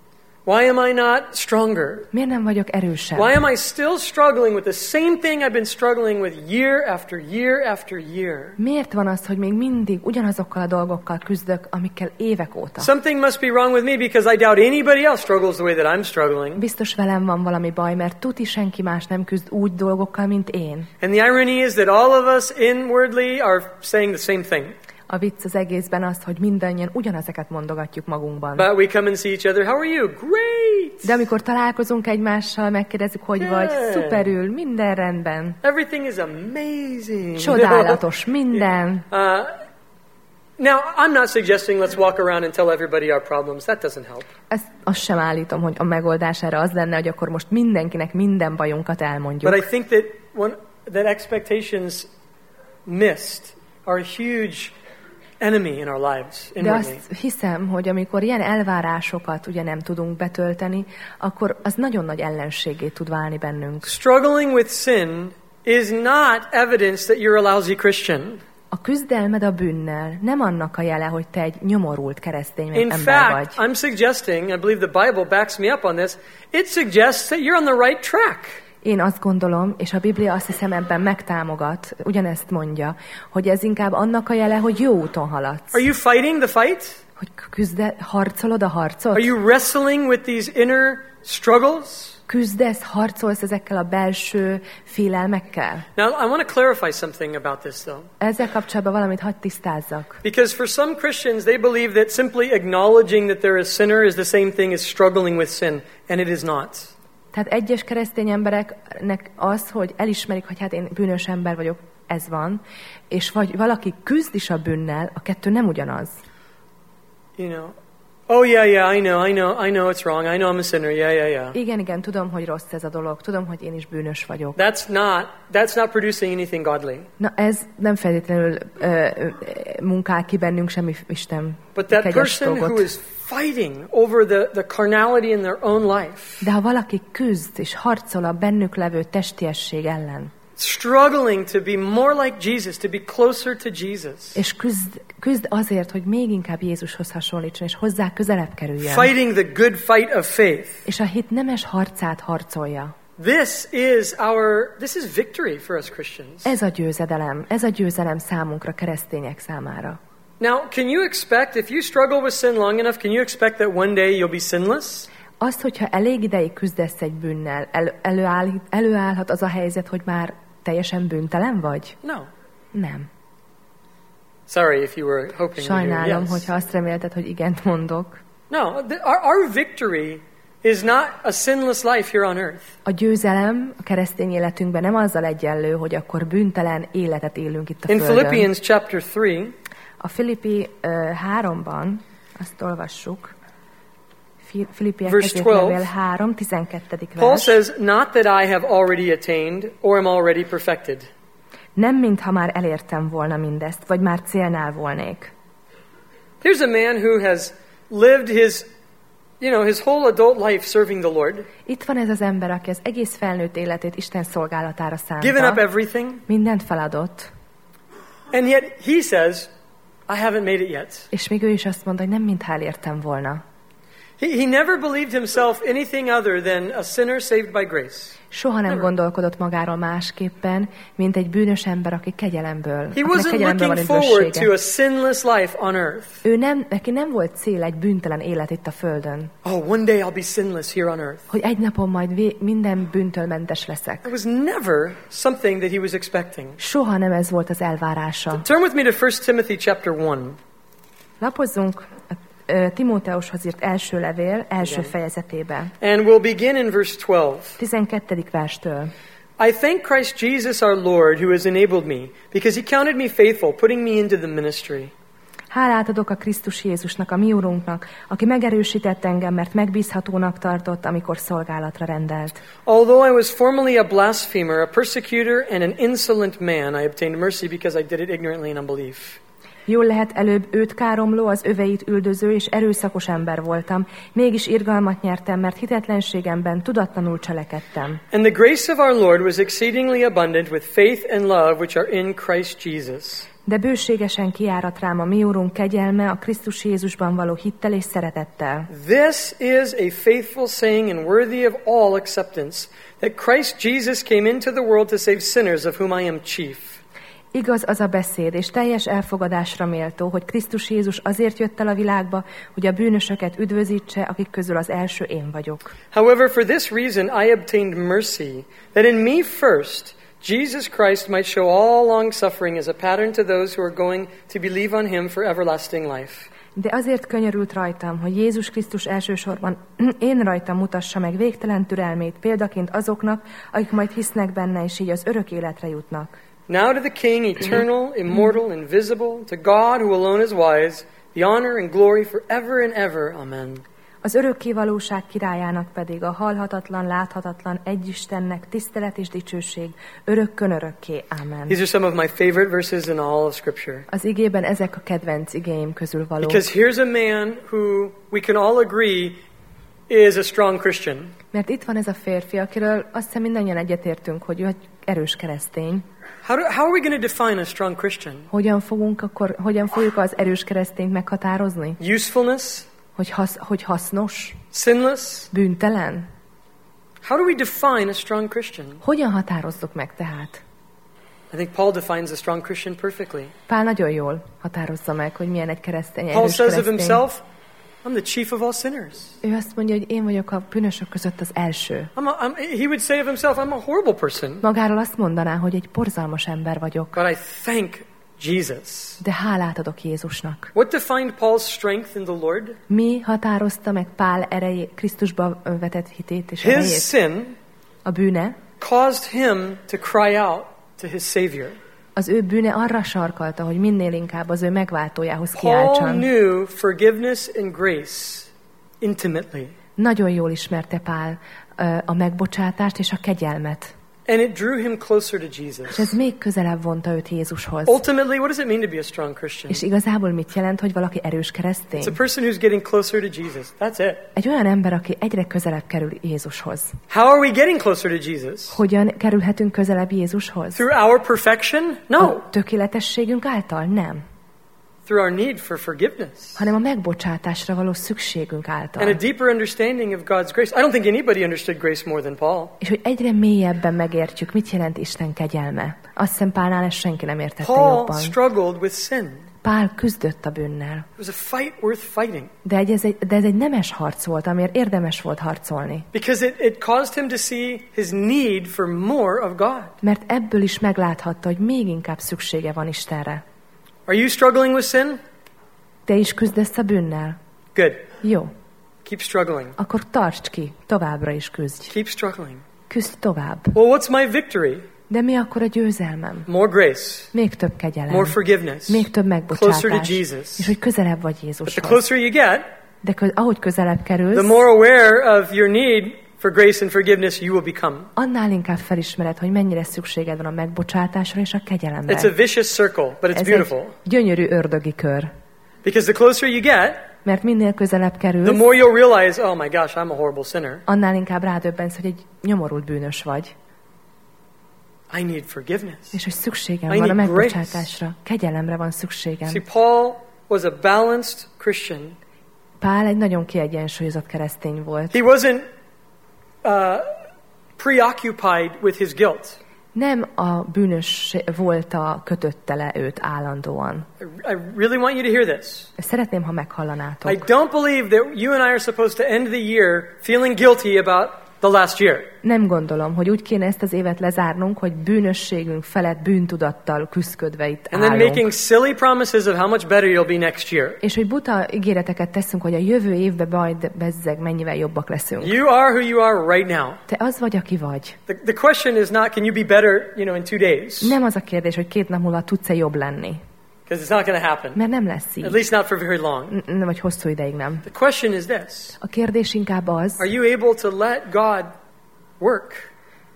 Why am I not stronger? Miért nem vagyok erősebb? Why am I still struggling with the same thing I've been struggling with year after year after year? Miért van az, hogy még mindig ugyanazokkal a dolgokkal küzdök, amikkel évek óta? Something must be wrong with me because I doubt anybody else struggles the way that I'm struggling. Biztos velem van valami baj, mert tuti senki más nem küzd úgy dolgokkal, mint én. And the irony is that all of us inwardly are saying the same thing. A vicc az egészben az, hogy mindannyian ugyanezeket mondogatjuk magunkban. But we come and see each other. How are you? Great. De amikor találkozunk egymással, megkérdezzük, hogy Yeah. vagy, szuperül, minden rendben. Everything is amazing. Csodálatos, minden. Uh, now, I'm not suggesting let's walk around and tell everybody our problems. That doesn't help. Ezt azt sem állítom, hogy a megoldás erre az lenne, hogy akkor most mindenkinek minden bajunkat elmondjuk. But I think that one, that expectations missed are a huge enemy in our lives. De Inwardly. azt hiszem, hogy amikor ilyen elvárásokat ugye nem tudunk betölteni, akkor az nagyon nagy ellenségé tud válni bennünk. Struggling with sin is not evidence that you're a lousy Christian. A küzdelmed a bűnnel nem annak a jele, hogy te egy nyomorult keresztény In ember vagy. fact, I'm suggesting, I believe the Bible backs me up on this, it suggests that you're on the right track. Én azt gondolom, és a Biblia azt hiszem ebben megtámogat, ugyanezt mondja, hogy ez inkább annak a jele, hogy jó úton haladsz. Are you fighting the fight? Hogy küzde, harcolod a harcot? Are you wrestling with these inner struggles? Küzdesz, harcolsz ezekkel a belső félelmekkel? Now, I want to clarify something about this, though. Ezzel kapcsolatban valamit hadd tisztázzak. Because for some Christians, they believe that simply acknowledging that they're a sinner is the same thing as struggling with sin, and it is not. Tehát egyes keresztény embereknek az, hogy elismerik, hogy hát én bűnös ember vagyok, ez van, és vagy valaki küzd is a bűnnel, a kettő nem ugyanaz. You know, oh yeah, yeah, I know, I know, I know it's wrong. I know I'm a sinner. Yeah, yeah, yeah. Igen, igen, tudom, hogy rossz ez a dolog, tudom, hogy én is bűnös vagyok. That's not that's not producing anything godly. Na ez nem feltétlenül ö, ö, munkál ki bennünk semmi Isten But that kegyes person who dolgot. is fighting over the, the carnality in their own life, De ha valaki küzd és harcol a bennük levő testiesség ellen, struggling to be more like Jesus, to be closer to Jesus, és küzd, küzd azért, hogy még inkább Jézushoz hasonlítson, és hozzá közelebb kerüljön, fighting the good fight of faith, és a hit nemes harcát harcolja. this is our this is victory for us Christians. Ez a győzedelem, ez a győzelem számunkra, keresztények számára. Now, can you expect, if you struggle with sin long enough, can you expect that one day you'll be sinless? Azt, hogyha elég ideig küzdesz egy bűnnel, el, előáll, előállhat az a helyzet, hogy már teljesen bűntelen vagy? No. Nem. Sorry if you were hoping to hear Sajnálom, yes. hogyha azt remélted, hogy igent mondok. No, the, our, our victory is not a sinless life here on earth. A győzelem a keresztény életünkben nem azzal egyenlő, hogy akkor bűntelen életet élünk itt a In földön. Philippians chapter three, A Filippi uh, háromban, azt olvassuk, Fi- Filippiek Verse ezért twelve. levél három, tizenkettedik Paul vers. says, not that I have already attained or am already perfected. Nem, mintha már elértem volna mindezt, vagy már célnál volnék. Here's a man who has lived his, you know, his whole adult life serving the Lord, Itt van ez az ember, aki az egész felnőtt életét Isten szolgálatára given up szánta, everything, mindent feladott, and yet he says, I haven't made it yet. és még ő is azt mondta, hogy nem mintha elértem volna. He, he never believed himself anything other than a sinner saved by grace. Soha nem Never. gondolkodott magáról másképpen, mint egy bűnös ember, aki kegyelemből, He akinek wasn't kegyelemből van looking forward to üdvössége. a sinless life on earth. Ő nem, neki nem volt cél egy bűntelen élet itt a földön, Oh, one day I'll be sinless here on earth. hogy egy napon majd vé- minden bűntől mentes leszek. It was never something that he was expecting. Soha nem ez volt az elvárása. Turn with me to First Timothy chapter one. Lapozzunk a ö, Timóteushoz írt első levél első Igen. fejezetébe, And we'll begin in verse twelve. tizenkettedik verstől. I thank Christ Jesus our Lord who has enabled me, because he counted me faithful, putting me into the ministry. Hálát adok a Krisztus Jézusnak, a mi Urunknak, aki megerősített engem, mert megbízhatónak tartott, amikor szolgálatra rendelt. Although I was formerly a blasphemer, a persecutor, and an insolent man, I obtained mercy because I did it ignorantly in unbelief. Jól lehet, előbb őt káromló, az öveit üldöző és erőszakos ember voltam, mégis irgalmat nyertem, mert hitetlenségemben tudatlanul cselekedtem. And the grace of our Lord was exceedingly abundant with faith and love which are in Christ Jesus. De bőségesen kiárat rám a mi Úrunk kegyelme a Krisztus Jézusban való hittel és szeretettel. This is a faithful saying and worthy of all acceptance, that Christ Jesus came into the world to save sinners, of whom I am chief. Igaz az a beszéd, és teljes elfogadásra méltó, hogy Krisztus Jézus azért jött el a világba, hogy a bűnösöket üdvözítse, akik közül az első én vagyok. However, for this reason I obtained mercy, that in me first Jesus Christ might show all long suffering as a pattern to those who are going to believe on him for everlasting life. De azért könyörült rajtam, hogy Jézus Krisztus elsősorban én rajtam mutassa meg végtelen türelmét példaként azoknak, akik majd hisznek benne, és így az örök életre jutnak. Now to the King, eternal, immortal, invisible, to God who alone is wise, the honor and glory forever and ever. Amen. Az örökké valóság királyának pedig a halhatatlan, láthatatlan egyistennek tisztelet és dicsőség örökkön örökké. Amen. These are some of my favorite verses in all of Scripture. Az igében ezek a kedvenc igéim közül valók. Because here's a man who we can all agree is a strong Christian. Mert itt van ez a férfi, akiről azt hiszem mindannyian egyetértünk, hogy ő egy erős keresztény. How, do, how are we going to define a strong Christian? Hogyan fogunk akkor, hogyan fogjuk az erős keresztényt meghatározni? Usefulness? Hogy, hasz, hogy hasznos? Sinless? Bűntelen? How do we define a strong Christian? Hogyan határozzuk meg tehát? I think Paul defines a strong Christian perfectly. Pál nagyon jól határozza meg, hogy milyen egy keresztény, Paul erős says of keresztény. himself, I'm the chief of all sinners. Ő azt mondja, hogy én vagyok a bűnösök között az első. I'm a, I'm, he would say of himself, I'm a horrible person. Magáról azt mondaná, hogy egy borzalmas ember vagyok. But I thank Jesus. De hálát adok Jézusnak. What defined Paul's strength in the Lord? Mi határozta meg Pál erejét, Krisztusba vetett hitét és His erejét? sin A bűne, caused him to cry out to his Savior. az ő bűne arra sarkalta, hogy minél inkább az ő megváltójához Paul kiáltson. knew forgiveness and grace intimately. Nagyon jól ismerte Pál ö, a megbocsátást és a kegyelmet. And it drew him closer to És Jesus. ez még közelebb vonta őt Jézushoz. Ultimately, what does it mean to be a strong Christian? És igazából mit jelent, hogy valaki erős keresztény? It's a person who's getting closer to Jesus. That's it. Egy olyan ember, aki egyre közelebb kerül Jézushoz. How are we getting closer to Jesus? Hogyan kerülhetünk közelebb Jézushoz? Through our perfection? No. A tökéletességünk által? Nem. Through our need for forgiveness. Hanem a megbocsátásra való szükségünk And a által. deeper understanding of God's grace. I don't think anybody understood grace more than Paul. És hogy egyre mélyebben megértjük, mit jelent Isten kegyelme. Azt hiszem Pálnál ezt senki nem értette Paul jobban. struggled with sin. Pál küzdött a bűnnel. It was a fight worth fighting. De, egy, ez egy, de ez egy nemes harc volt, amiért érdemes volt harcolni. Because it, it caused him to see his need for more of God. Mert ebből is megláthatta, hogy még inkább szüksége van Istenre. Are you struggling with sin? Te is küzdesz a bűnnel? Good. Jó. Keep struggling. Akkor tartsd ki, továbbra is küzdj. Keep struggling. Küzdj tovább. Well, what's my victory? De mi akkor a győzelmem? More grace. Még több kegyelem. More forgiveness. Még több Closer to megbocsátás. Jesus. És hogy közelebb vagy But the Jézushoz. closer you get, De kö- ahogy közelebb kerülsz, the more aware of your need for grace and forgiveness you will become. annál inkább felismered, hogy mennyire szükséged van a megbocsátásra és a kegyelemre. It's a vicious circle, but it's Ez beautiful. egy gyönyörű ördögi kör. Because the closer you get, Mert minél közelebb kerülsz, the more you'll realize, oh my gosh, I'm a horrible sinner. annál inkább rádöbbensz, hogy egy nyomorult bűnös vagy. I need forgiveness. És hogy szükségem I van a need megbocsátásra. Kegyelemre van szükségem. See, Paul was a balanced Christian. Pál egy nagyon kiegyensúlyozott keresztény volt. He wasn't uh, preoccupied with his guilt. Nem a bűnös volt a kötötte le őt állandóan. I, I really want you to hear this. Szeretném, ha meghallanátok. I don't believe that you and I are supposed to end the year feeling guilty about the last year. Nem gondolom, hogy úgy kéne ezt az évet lezárnunk, hogy bűnösségünk felett bűntudattal küszködve itt And then állunk. making silly promises of how much better you'll be next year. És hogy buta ígéreteket teszünk, hogy a jövő évben majd bezzeg mennyivel jobbak leszünk. You are who you are right now. Te az vagy, aki vagy. The, the question is not, can you be better, you know, in two days? Nem az a kérdés, hogy két nap múlva tudsz-e jobb lenni. Because it's not going to happen. Mert nem lesz At így. least not for very long. N- nem vagy hosszú ideig nem. The question is this. A kérdés inkább az, Are you able to let God work?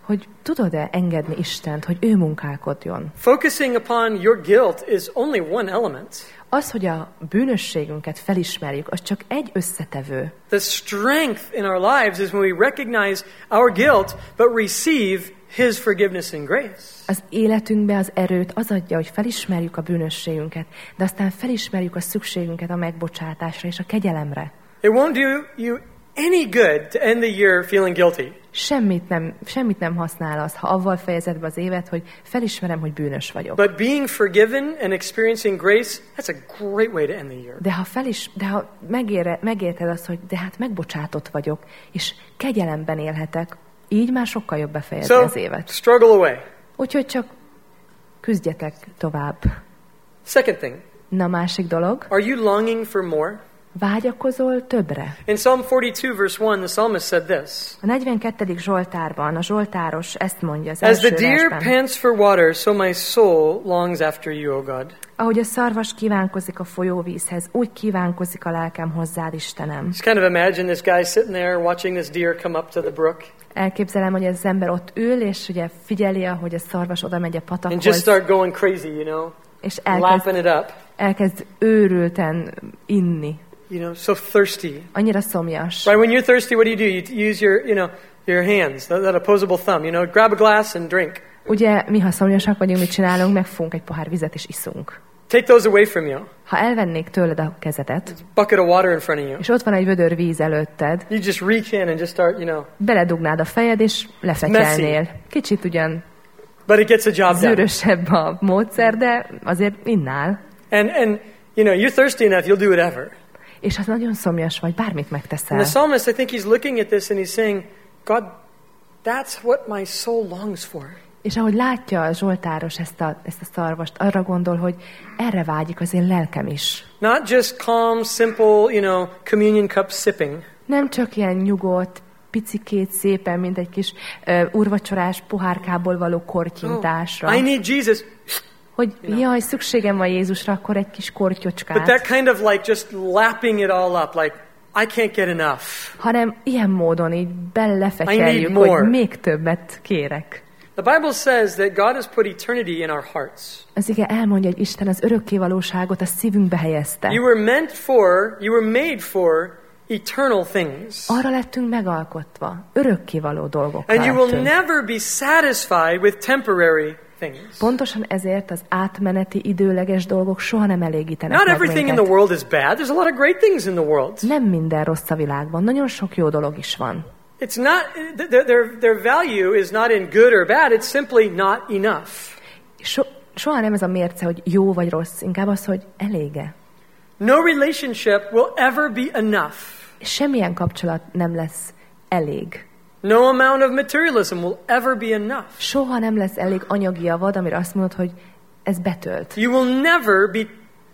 hogy tudod-e engedni Istent, hogy ő munkálkodjon. Focusing upon your guilt is only one element. Az, hogy a bűnösségünket felismerjük, az csak egy összetevő. The strength in our lives is when we recognize our guilt, but receive His forgiveness and grace. Az életünkbe az erőt az adja, hogy felismerjük a bűnösségünket, de aztán felismerjük a szükségünket a megbocsátásra és a kegyelemre. It won't do you any good to end the year feeling guilty. Semmit nem, semmit nem használ az, ha avval fejezed be az évet, hogy felismerem, hogy bűnös vagyok. But being forgiven and experiencing grace, that's a great way to end the year. De ha, felis, de ha megére, megérted azt, hogy de hát megbocsátott vagyok, és kegyelemben élhetek, így már sokkal jobb befejezni So, az évet. struggle away. Úgyhogy csak küzdjetek tovább. Second thing, Na, másik dolog, are you longing for more? vágyakozol többre. In Psalm forty-two, verse one, the psalmist said this. A negyvenkettedik Zsoltárban a Zsoltáros ezt mondja az As első the deer versben. pants for water, so my soul longs after you, O God. Ahogy a szarvas kívánkozik a folyóvízhez, úgy kívánkozik a lelkem hozzád, Istenem. Just kind of imagine this guy sitting there watching this deer come up to the brook Elképzelem, hogy ez az ember ott ül, és ugye figyeli, ahogy a szarvas oda megy a and just patakhoz, start going crazy, you know, és lapping elkezd, it up. elkezd őrülten inni. You know, so thirsty. Annyira szomjas. Right, when you're thirsty, what do you do? You use your, you know, your hands, that, that opposable thumb, you know, grab a glass and drink. Ugye mi, ha szomjasak vagyunk, mit csinálunk? Megfogunk egy pohár vizet, és iszunk. Take those away from you. Ha elvennék tőled a kezedet, Bucket of water in front of you. és ott van egy vödör víz előtted, You just reach in and just start, you know, beledugnád a fejed, és lefetyelnél. Kicsit ugyan but it gets the job done. zűrösebb a módszer, de azért innál. And, and, you know, you're thirsty enough, you'll do whatever. És ha nagyon szomjas vagy, bármit megteszel. And the psalmist, I think he's looking at this and he's saying, God, that's what my soul longs for. És ahogy látja a Zsoltáros ezt a, ezt a szarvast, arra gondol, hogy erre vágyik az én lelkem is. Not just calm, simple, you know, communion cup sipping. Nem csak ilyen nyugodt, picikét szépen, mint egy kis uh, urvacsorás pohárkából való kortyintásra. Oh, I need Jesus. Hogy jaj, szükségem van Jézusra, akkor egy kis But kortyocskát. that kind of like just lapping it all up, like, I can't get enough. Hanem ilyen módon így I belefetyerjük, need more. hogy még többet kérek. The Bible says that God has put eternity in our hearts. Az ige elmondja, hogy Isten az örökkévalóságot a szívünkbe helyezte. You were meant for, you were made for eternal things. Arra lettünk megalkotva, örökkévaló dolgokkal And you will lettünk. never be satisfied with temporary things. Pontosan ezért az átmeneti, időleges dolgok soha nem elégítenek Not meg everything in minket. the world is bad. There's a lot of great things in the world. Nem minden rossz a világban, nagyon sok jó dolog is van. It's not, their, their, their value is not in good or bad. It's simply not enough. So, soha nem ez a mérce, hogy jó vagy rossz, inkább az, hogy elége. No relationship will ever be enough. És semmilyen kapcsolat nem lesz elég. No amount of materialism will ever be enough. Soha nem lesz elég anyagi javad, amire azt mondod, hogy ez betölt. You will never be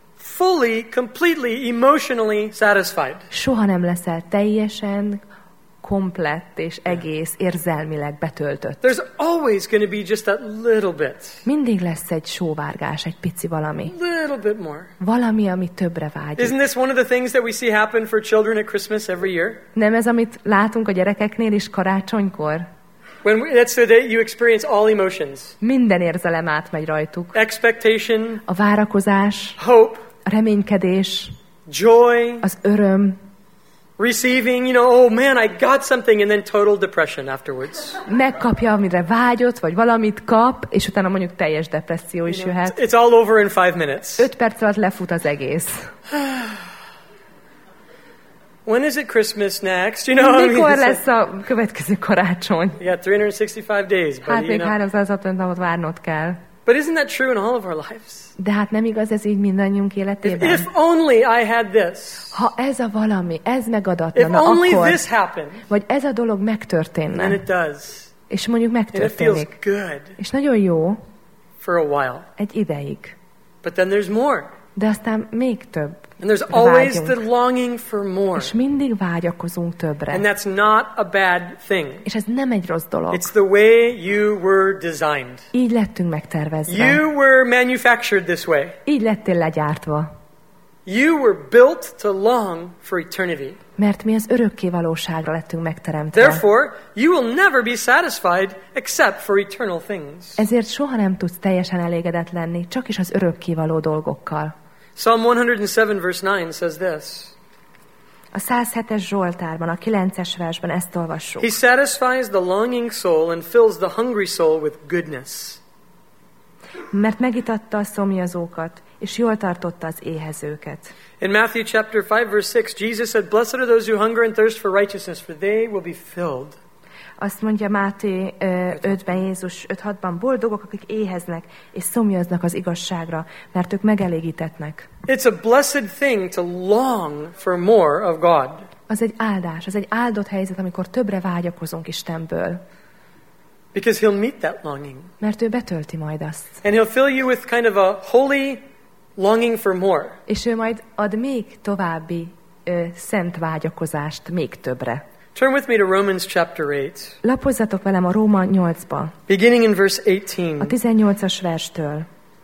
fully, completely, emotionally satisfied. Soha nem leszel teljesen, komplett és egész érzelmileg betöltött. There's always going to be just that little bit. Mindig lesz egy sóvárgás, egy pici valami. Little bit more. Valami, ami többre vágyik. Isn't this one of the things that we see happen for children at Christmas every year? Nem ez, amit látunk a gyerekeknél is karácsonykor? When we, that's so that you experience all emotions. Minden érzelem átmegy rajtuk. Expectation, A várakozás, hope, a reménykedés, joy, az öröm, receiving, you know, oh man, I got something, and then total depression afterwards. megkapja, amire vágyott, vagy valamit kap, és utána mondjuk teljes depresszió is jöhet. It's all over in five minutes. Öt perc alatt lefut az egész. When is it Christmas next? You know, I mean, Mikor it's like, lesz a következő karácsony? you got three hundred sixty-five days, buddy, Hát you még know. háromszázhatvan napot várnod kell. But isn't that true in all of our lives? De hát nem igaz ez így mindannyiunk If, életében? if only I had this. Ha ez a valami, ez megadatna, If na only akkor, this happened. vagy ez a dolog And megtörténne, it does. és mondjuk And it feels megtörténik, good és nagyon jó for a while. egy ideig, But then there's more. de aztán még több. And there's always Vágyunk. the longing for more. És mindig vágyakozunk And többre. that's not a bad thing. És ez nem egy rossz dolog. It's the way you were designed. Így lettünk megtervezve. You were manufactured this way. Így lettél legyártva. You were built to long for eternity. Mert mi az örökké valóságra lettünk megteremtve. Therefore, you will never be satisfied except for eternal things. Ezért soha nem tudsz teljesen elégedett lenni, csak is az örökké való dolgokkal. Psalm one oh seven verse nine says this. A száz hetes Zsoltárban, a kilences versben ezt olvassuk. He satisfies the longing soul and fills the hungry soul with goodness. Mert megitatta a szomjazókat, és jól tartotta az éhezőket. In Matthew chapter five verse six, Jesus said, "Blessed are those who hunger and thirst for righteousness, for they will be filled." Azt mondja Máté ötben, Jézus öt hatban, boldogok, akik éheznek és szomjaznak az igazságra, mert ők megelégítetnek. It's a blessed thing to long for more of God. Az egy áldás, az egy áldott helyzet, amikor többre vágyakozunk Istenből. Because he'll meet that longing. Mert ő betölti majd azt. And he'll fill you with kind of a holy longing for more. És ő majd ad még további ö, szent vágyakozást, még többre. Turn with me to Romans chapter eight. Lapozzatok velem a Róma nyolcba. Beginning in verse eighteen. A tizennyolcas verstől.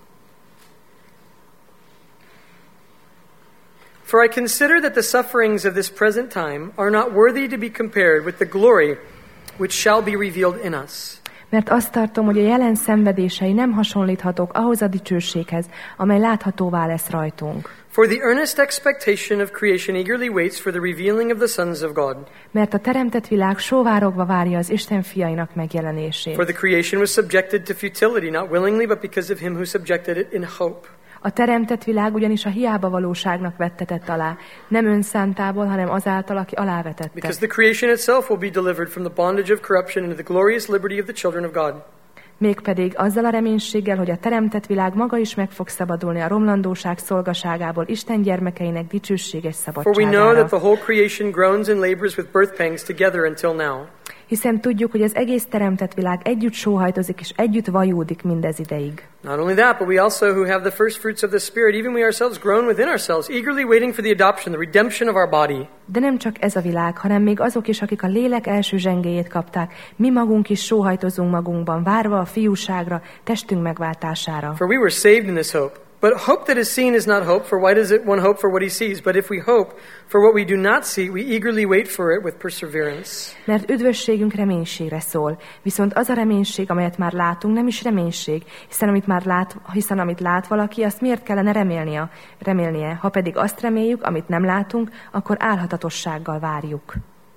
For I consider that the sufferings of this present time are not worthy to be compared with the glory which shall be revealed in us. Mert azt tartom, hogy a jelen szenvedései nem hasonlíthatók ahhoz a dicsőséghez, amely láthatóvá lesz rajtunk. For the earnest expectation of creation eagerly waits for the revealing of the sons of God. Mert a teremtett világ sóvárogva várja az Isten fiainak megjelenését. For the creation was subjected to futility, not willingly, but because of him who subjected it in hope. A teremtett világ ugyanis a hiába valóságnak vettetett alá, nem önszántából, hanem azáltal, aki alávetette. Because the creation itself will be delivered from the bondage of corruption into the glorious liberty of the children of God. Mégpedig azzal a reménységgel, hogy a teremtett világ maga is meg fog szabadulni a romlandóság szolgaságából Isten gyermekeinek dicsőséges szabadságára. For we know that the whole creation groans and labors with birth pangs together until now. Hiszen tudjuk, hogy az egész teremtett világ együtt sóhajtozik és együtt vajúdik mindez ideig. Not only that, but we also who have the first fruits of the Spirit, even we ourselves groan within ourselves, eagerly waiting for the adoption, the redemption of our body. De nem csak ez a világ, hanem még azok is, akik a lélek első zsengéjét kapták, mi magunk is sóhajtozunk magunkban, várva a fiúságra, testünk megváltására. For we were saved in this hope. But hope that is seen is not hope, for why does it one hope for what he sees? But if we hope for what we do not see, we eagerly wait for it with perseverance. Mert üdvösségünk reménységre szól, viszont az a reménység, amelyet már látunk, nem is reménység, hiszen amit már lát, hiszen amit lát valaki, azt miért kellene remélnie, remélnie? Ha pedig azt reméljük, amit nem látunk, akkor álhatatossággal várjuk.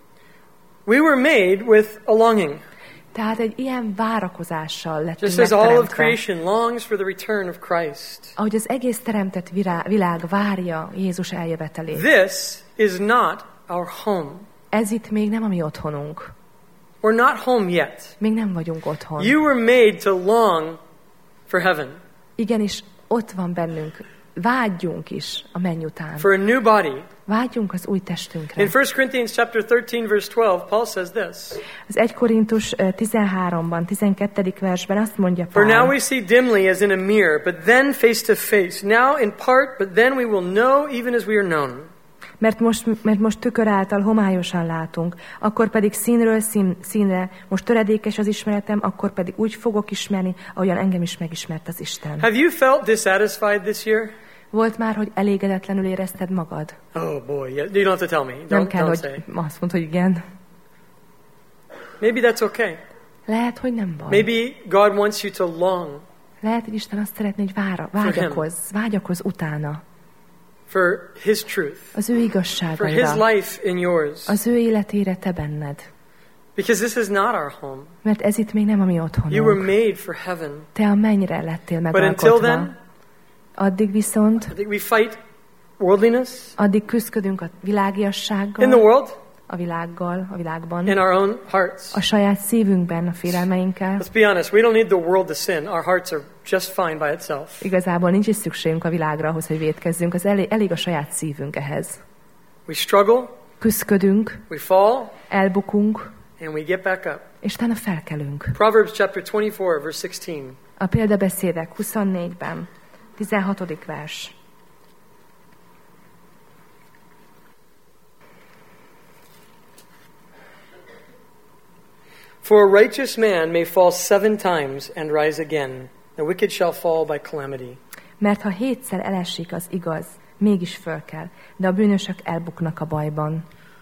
We were made with a longing. Tehát egy ilyen várakozással lettünk Just as all of megteremtve. creation longs for the return of Christ. Ahogy az egész teremtett virá- világ várja Jézus eljövetelét. This is not our home. Ez itt még nem a mi otthonunk. We're not home yet. Még nem vagyunk otthon. You were made to long for heaven. Igenis, ott van bennünk. Vágyjunk is a menny után. For a new body. Vágyjunk az új testünkre. In First Corinthians chapter thirteen verse twelve, Paul says this. Az egy Korintus tizenháromban, tizenkettedik versben azt mondja For now Pál, we see dimly as in a mirror, but then face to face. Now in part, but then we will know even as we are known. mert most, mert most tükör által homályosan látunk, akkor pedig színről szín, színre, most töredékes az ismeretem, akkor pedig úgy fogok ismerni, ahogyan engem is megismert az Isten. Have you felt dissatisfied this year? Volt már, hogy elégedetlenül érezted magad? Oh boy, yeah, you don't have to tell me. Don't, Nem kell, don't hogy say. azt mondd, hogy igen. Maybe that's okay. Lehet, hogy nem baj. Maybe God wants you to long Lehet, hogy Isten azt szeretné, hogy vára, vágyakozz, vágyakozz utána. for His truth, Az ő for His igazságaira, life in yours. az ő életére te benned. Because this is not our home. Mert ez itt még nem a mi You were otthonunk. made for heaven. Te a mennyre lettél But until megalkotva. then, Addig viszont, I think we fight worldliness addig küzdködünk a in the világiassággal, world, a világgal, a világban, in our own hearts. a saját szívünkben, a félelmeinkkel. Let's be honest, we don't need the world to sin. Our hearts are just fine by itself. Igazából nincs is szükségünk a világra ahhoz, hogy vétkezzünk. Az elég, elég a saját szívünk ehhez. We struggle, Küzdködünk, we fall, elbukunk, and we get back up. és utána felkelünk. Proverbs chapter twenty-four, verse sixteen. A példabeszédek huszonnégyben, tizenhatodik vers. For a righteous man may fall seven times and rise again. The wicked shall fall by calamity. Mert ha hétszer elesik az igaz, Mégis föl kell. De a bűnösök elbuknak a bajban.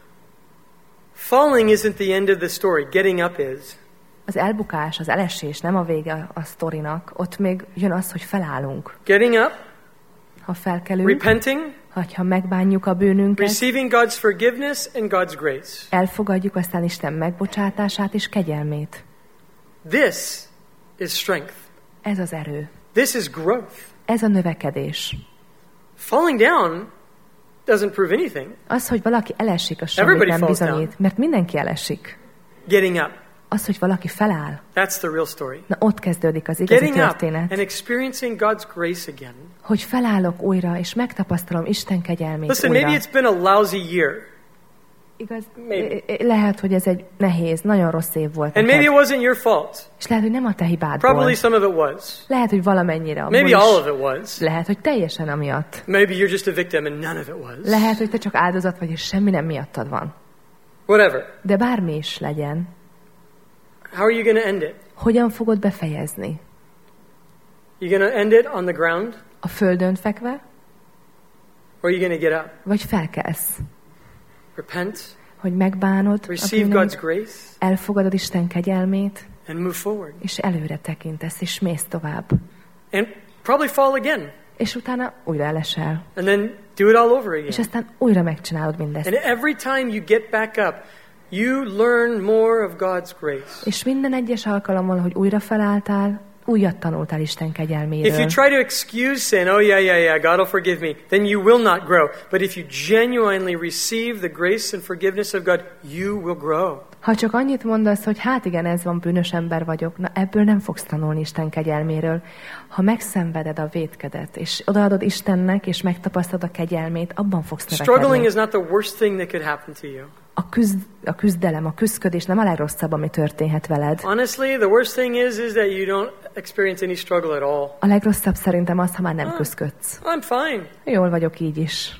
Falling isn't the end of the story. Getting up is. Az elbukás, az elesés nem a vége a sztorinak. Ott még jön az, hogy felállunk. Getting up, ha felkelünk, repenting, ha megbánjuk a bűnünket, receiving God's forgiveness and God's grace. Elfogadjuk aztán Isten megbocsátását és kegyelmét. This is strength. Ez az erő. This is growth. Ez a növekedés. Falling down doesn't prove anything. Az, hogy valaki elesik, az semmit nem bizonyít, mert mindenki elesik. Getting up. Az, hogy valaki feláll. That's the real story. Na, ott kezdődik az igazi Getting történet. Up and experiencing God's grace again. Hogy felállok újra, és megtapasztalom Isten kegyelmét Listen, újra. maybe it's been a lousy year. Igaz, Maybe. lehet, hogy ez egy nehéz, nagyon rossz év volt And neked. maybe it wasn't your fault. És lehet, hogy nem a te hibád Probably volt. some of it was. Lehet, hogy valamennyire. Maybe all of it was. Lehet, hogy teljesen amiatt. Maybe you're just a victim and none of it was. Lehet, hogy te csak áldozat vagy, és semmi nem miattad van. Whatever. De bármi is legyen. How are you going to end it? Hogyan fogod befejezni? You going to end it on the ground? A földön fekve? Or are you going to get up? Vagy felkelsz? Repent. Hogy megbánod a Receive bűnöd, God's grace. elfogadod Isten kegyelmét, And move forward. és előre tekintesz, és mész tovább. And probably fall again. És utána újra elesel. And then do it all over again. És aztán újra megcsinálod mindezt. And every time you get back up, you learn more of God's grace. És minden egyes alkalommal, hogy újra felálltál, újat tanultál Isten kegyelméről. If you try to excuse sin, oh yeah, yeah, yeah, God will forgive me, then you will not grow. But if you genuinely receive the grace and forgiveness of God, you will grow. Ha csak annyit mondasz, hogy hát igen, ez van, bűnös ember vagyok, na ebből nem fogsz tanulni Isten kegyelméről. Ha megszenveded a vétkedet, és odaadod Istennek, és megtapasztalod a kegyelmét, abban fogsz Struggling növekedni. is not the worst thing that could happen to you. A, küzd, a küzdelem, a küszködés nem a legrosszabb, ami történhet veled. Honestly, the worst thing is, is that you don't experience any struggle at all. A legrosszabb szerintem az, ha már nem küszködsz. I'm fine. Jól vagyok így is.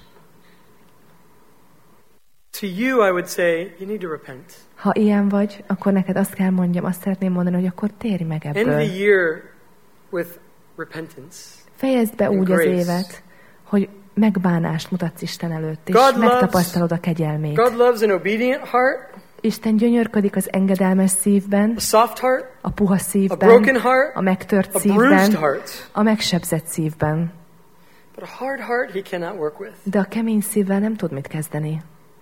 To you, I would say, you need to repent. Ha ilyen vagy, akkor neked azt kell mondjam, azt szeretném mondani, hogy akkor térj meg End ebből. the year with repentance. Fejezd be úgy az grace. évet, hogy megbánást mutatsz Isten előtt, és God megtapasztalod a kegyelmét. God loves an obedient heart, Isten gyönyörködik az engedelmes szívben, a soft heart, a puha a szívben, broken heart, a megtört a bruised szívben, heart. a megsebzett szívben. But a hard heart he cannot work with. De a kemény szívvel nem tud mit kezdeni.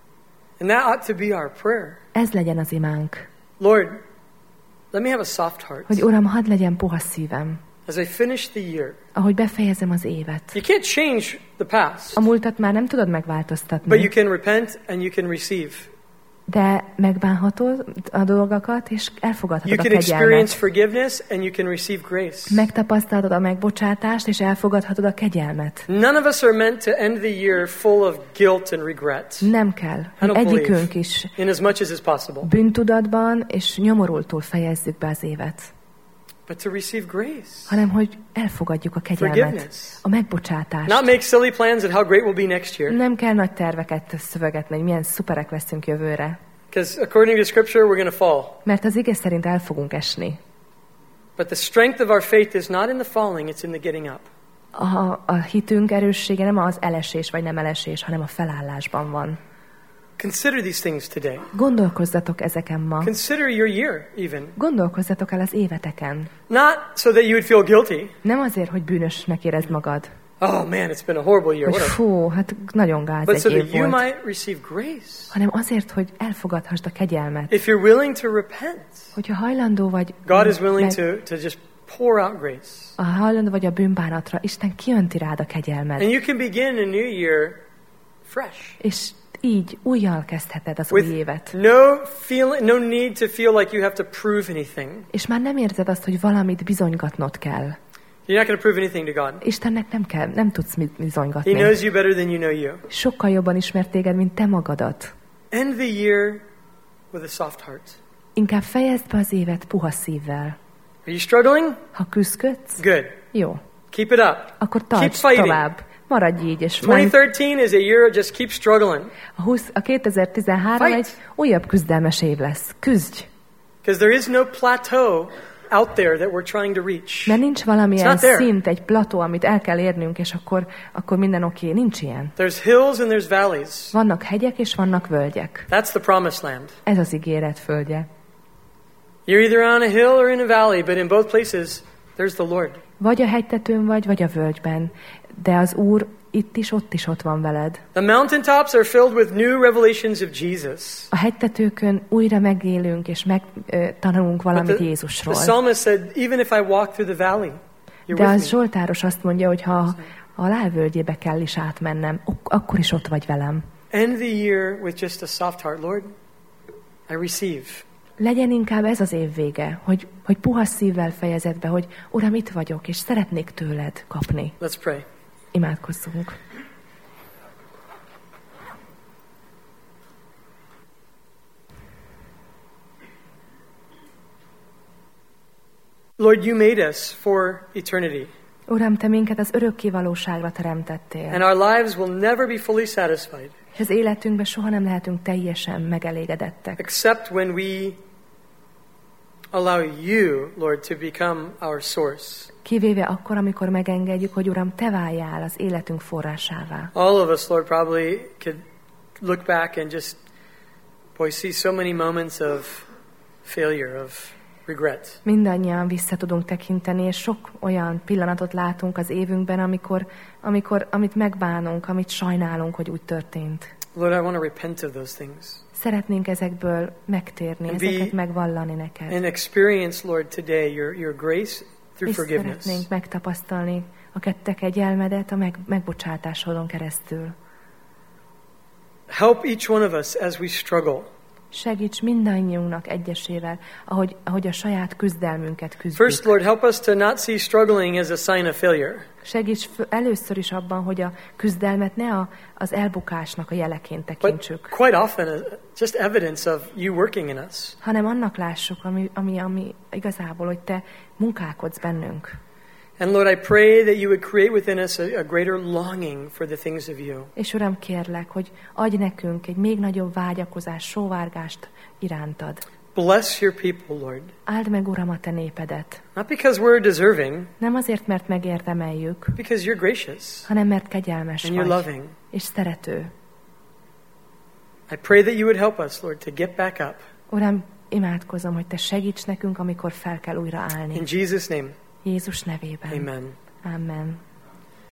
And that ought to be our prayer. Ez legyen az imánk. Lord, let me have a soft heart. Hogy Uram, hadd legyen puha szívem, As I finish the year. ahogy befejezem az évet. You can't change the past, A múltat már nem tudod but you megváltoztatni, can repent and you can receive. de megbánhatod a dolgokat, és You elfogadhatod a can experience kegyelmet. forgiveness and you can receive grace. Megtapasztalod a megbocsátást, és elfogadhatod a kegyelmet. None of us are meant to end the year full of guilt and regret. Nem kell, I hogy don't egyikünk believe is in as much as is possible, bűntudatban és nyomorultul fejezzük be az évet, but to receive grace. hanem hogy elfogadjuk a kegyelmet, Forgiveness. a megbocsátást. Not make silly plans at how great we'll be next year. Nem kell nagy terveket szövegetni, hogy milyen szuperek leszünk jövőre, Because according to Scripture, we're going to fall. mert az ige szerint el fogunk esni. But the strength of our faith is not in the falling, it's in the getting up. A, a hitünk erőssége nem az elesés vagy nem elesés, hanem a felállásban van. Consider these things today. Gondolkozzatok ezeken ma. Consider your year, even. Gondolkozzatok el az éveteken. Not so that you would feel guilty. Nem azért, hogy bűnösnek érezd magad. Oh man, it's been a horrible year. Hogy What a... fú, hát nagyon gáz But egy so év that you volt. might receive grace. Hanem azért, hogy elfogadhassd a kegyelmet. If you're willing to repent, Hogyha hajlandó vagy, God is willing meg- to, to just pour out grace. a hajlandó vagy a bűnbánatra, Isten kijönti rád a kegyelmet. And you can begin a new year fresh. És így újjal kezdheted az új évet. With no feeling, no need to feel like you have to prove anything. És már nem érzed azt, hogy valamit bizonygatnod kell. You're not going to prove anything to God. Istennek nem kell, nem tudsz mit He bizonygatni. knows you better than you know you. Sokkal jobban ismer téged, mint te magadat. End the year with a soft heart. Inkább fejezd be az évet puha szívvel. Are you struggling? Ha küzdködsz, Good. jó. Keep it up. Akkor Keep tarts fighting. tovább. Maradj így, és twenty menj. thirteen is a year just keep struggling. A, húsz, a kétezer-tizenhárom Fight. egy újabb küzdelmes év lesz. Küzdj! Because there is no plateau out there that we're trying to reach. Mert nincs valamilyen szint, egy plató, amit el kell érnünk, és akkor, akkor minden oké. Okay. Nincs ilyen. There's hills and there's valleys. Vannak hegyek és vannak völgyek. That's the promised land. Ez az ígéret földje. You're either on a hill or in a valley, but in both places there's the Lord. Vagy a hegytetőn vagy, vagy a völgyben. De az Úr itt is, ott is ott van veled. The mountaintops are filled with new revelations of Jesus. A hegytetőkön újra megélünk és megtanulunk valamit the, Jézusról. The psalmist said, even if I walk through the valley, you're De with az me. Zsoltáros azt mondja, hogy ha a halálvölgyébe kell is átmennem, akkor is ott vagy velem. End the year with just a soft heart, Lord. I receive. Legyen inkább ez az év vége, hogy, hogy puha szívvel fejezed be, hogy Uram, itt vagyok, és szeretnék tőled kapni. Let's pray. Imádkozzunk. Lord, you made us for eternity. Uram, te minket az örökké valóságra teremtettél. And our lives will never be fully satisfied. És az életünkben soha nem lehetünk teljesen megelégedettek. Except when we allow you, Lord, to become our source. Kivéve akkor, amikor megengedjük, hogy Uram, te váljál az életünk forrásává. All of us, Lord, probably could look back and just, boy, see so many moments of failure, of regret. Mindannyian vissza tudunk tekinteni, és sok olyan pillanatot látunk az évünkben, amikor, amikor, amit megbánunk, amit sajnálunk, hogy úgy történt. Lord, I want to repent of those things. Szeretnénk ezekből megtérni, And ezeket megvallani neked. And experience, Lord, today your, your grace through és forgiveness. szeretnénk megtapasztalni a te kegyelmedet a meg, megbocsátásodon keresztül. Help each one of us as we struggle. Segíts mindannyiunknak egyesével, ahogy, ahogy a saját küzdelmünket küzdjük. First, Lord, help us to not see struggling as a sign of failure. Segíts először is abban, hogy a küzdelmet ne a, az elbukásnak a jeleként tekintsük. But quite often, uh, just evidence of you working in us. Hanem annak lássuk, ami, ami, ami igazából, hogy te munkálkodsz bennünk. And Lord, I pray that you would create within us a, a greater longing for the things of you. És Uram, kérlek, hogy adj nekünk egy még nagyobb vágyakozás, sóvárgást irántad. Bless your people, Lord. Áld meg, Uram, a te népedet. Not because we're deserving. Nem azért, mert megérdemeljük. Because you're gracious. Hanem mert kegyelmes and vagy. you're loving. És szerető. I pray that you would help us, Lord, to get back up. Uram, imádkozom, hogy te segíts nekünk, amikor fel kell újra állni. In Jesus' name. Jézus nevében. Amen. Amen.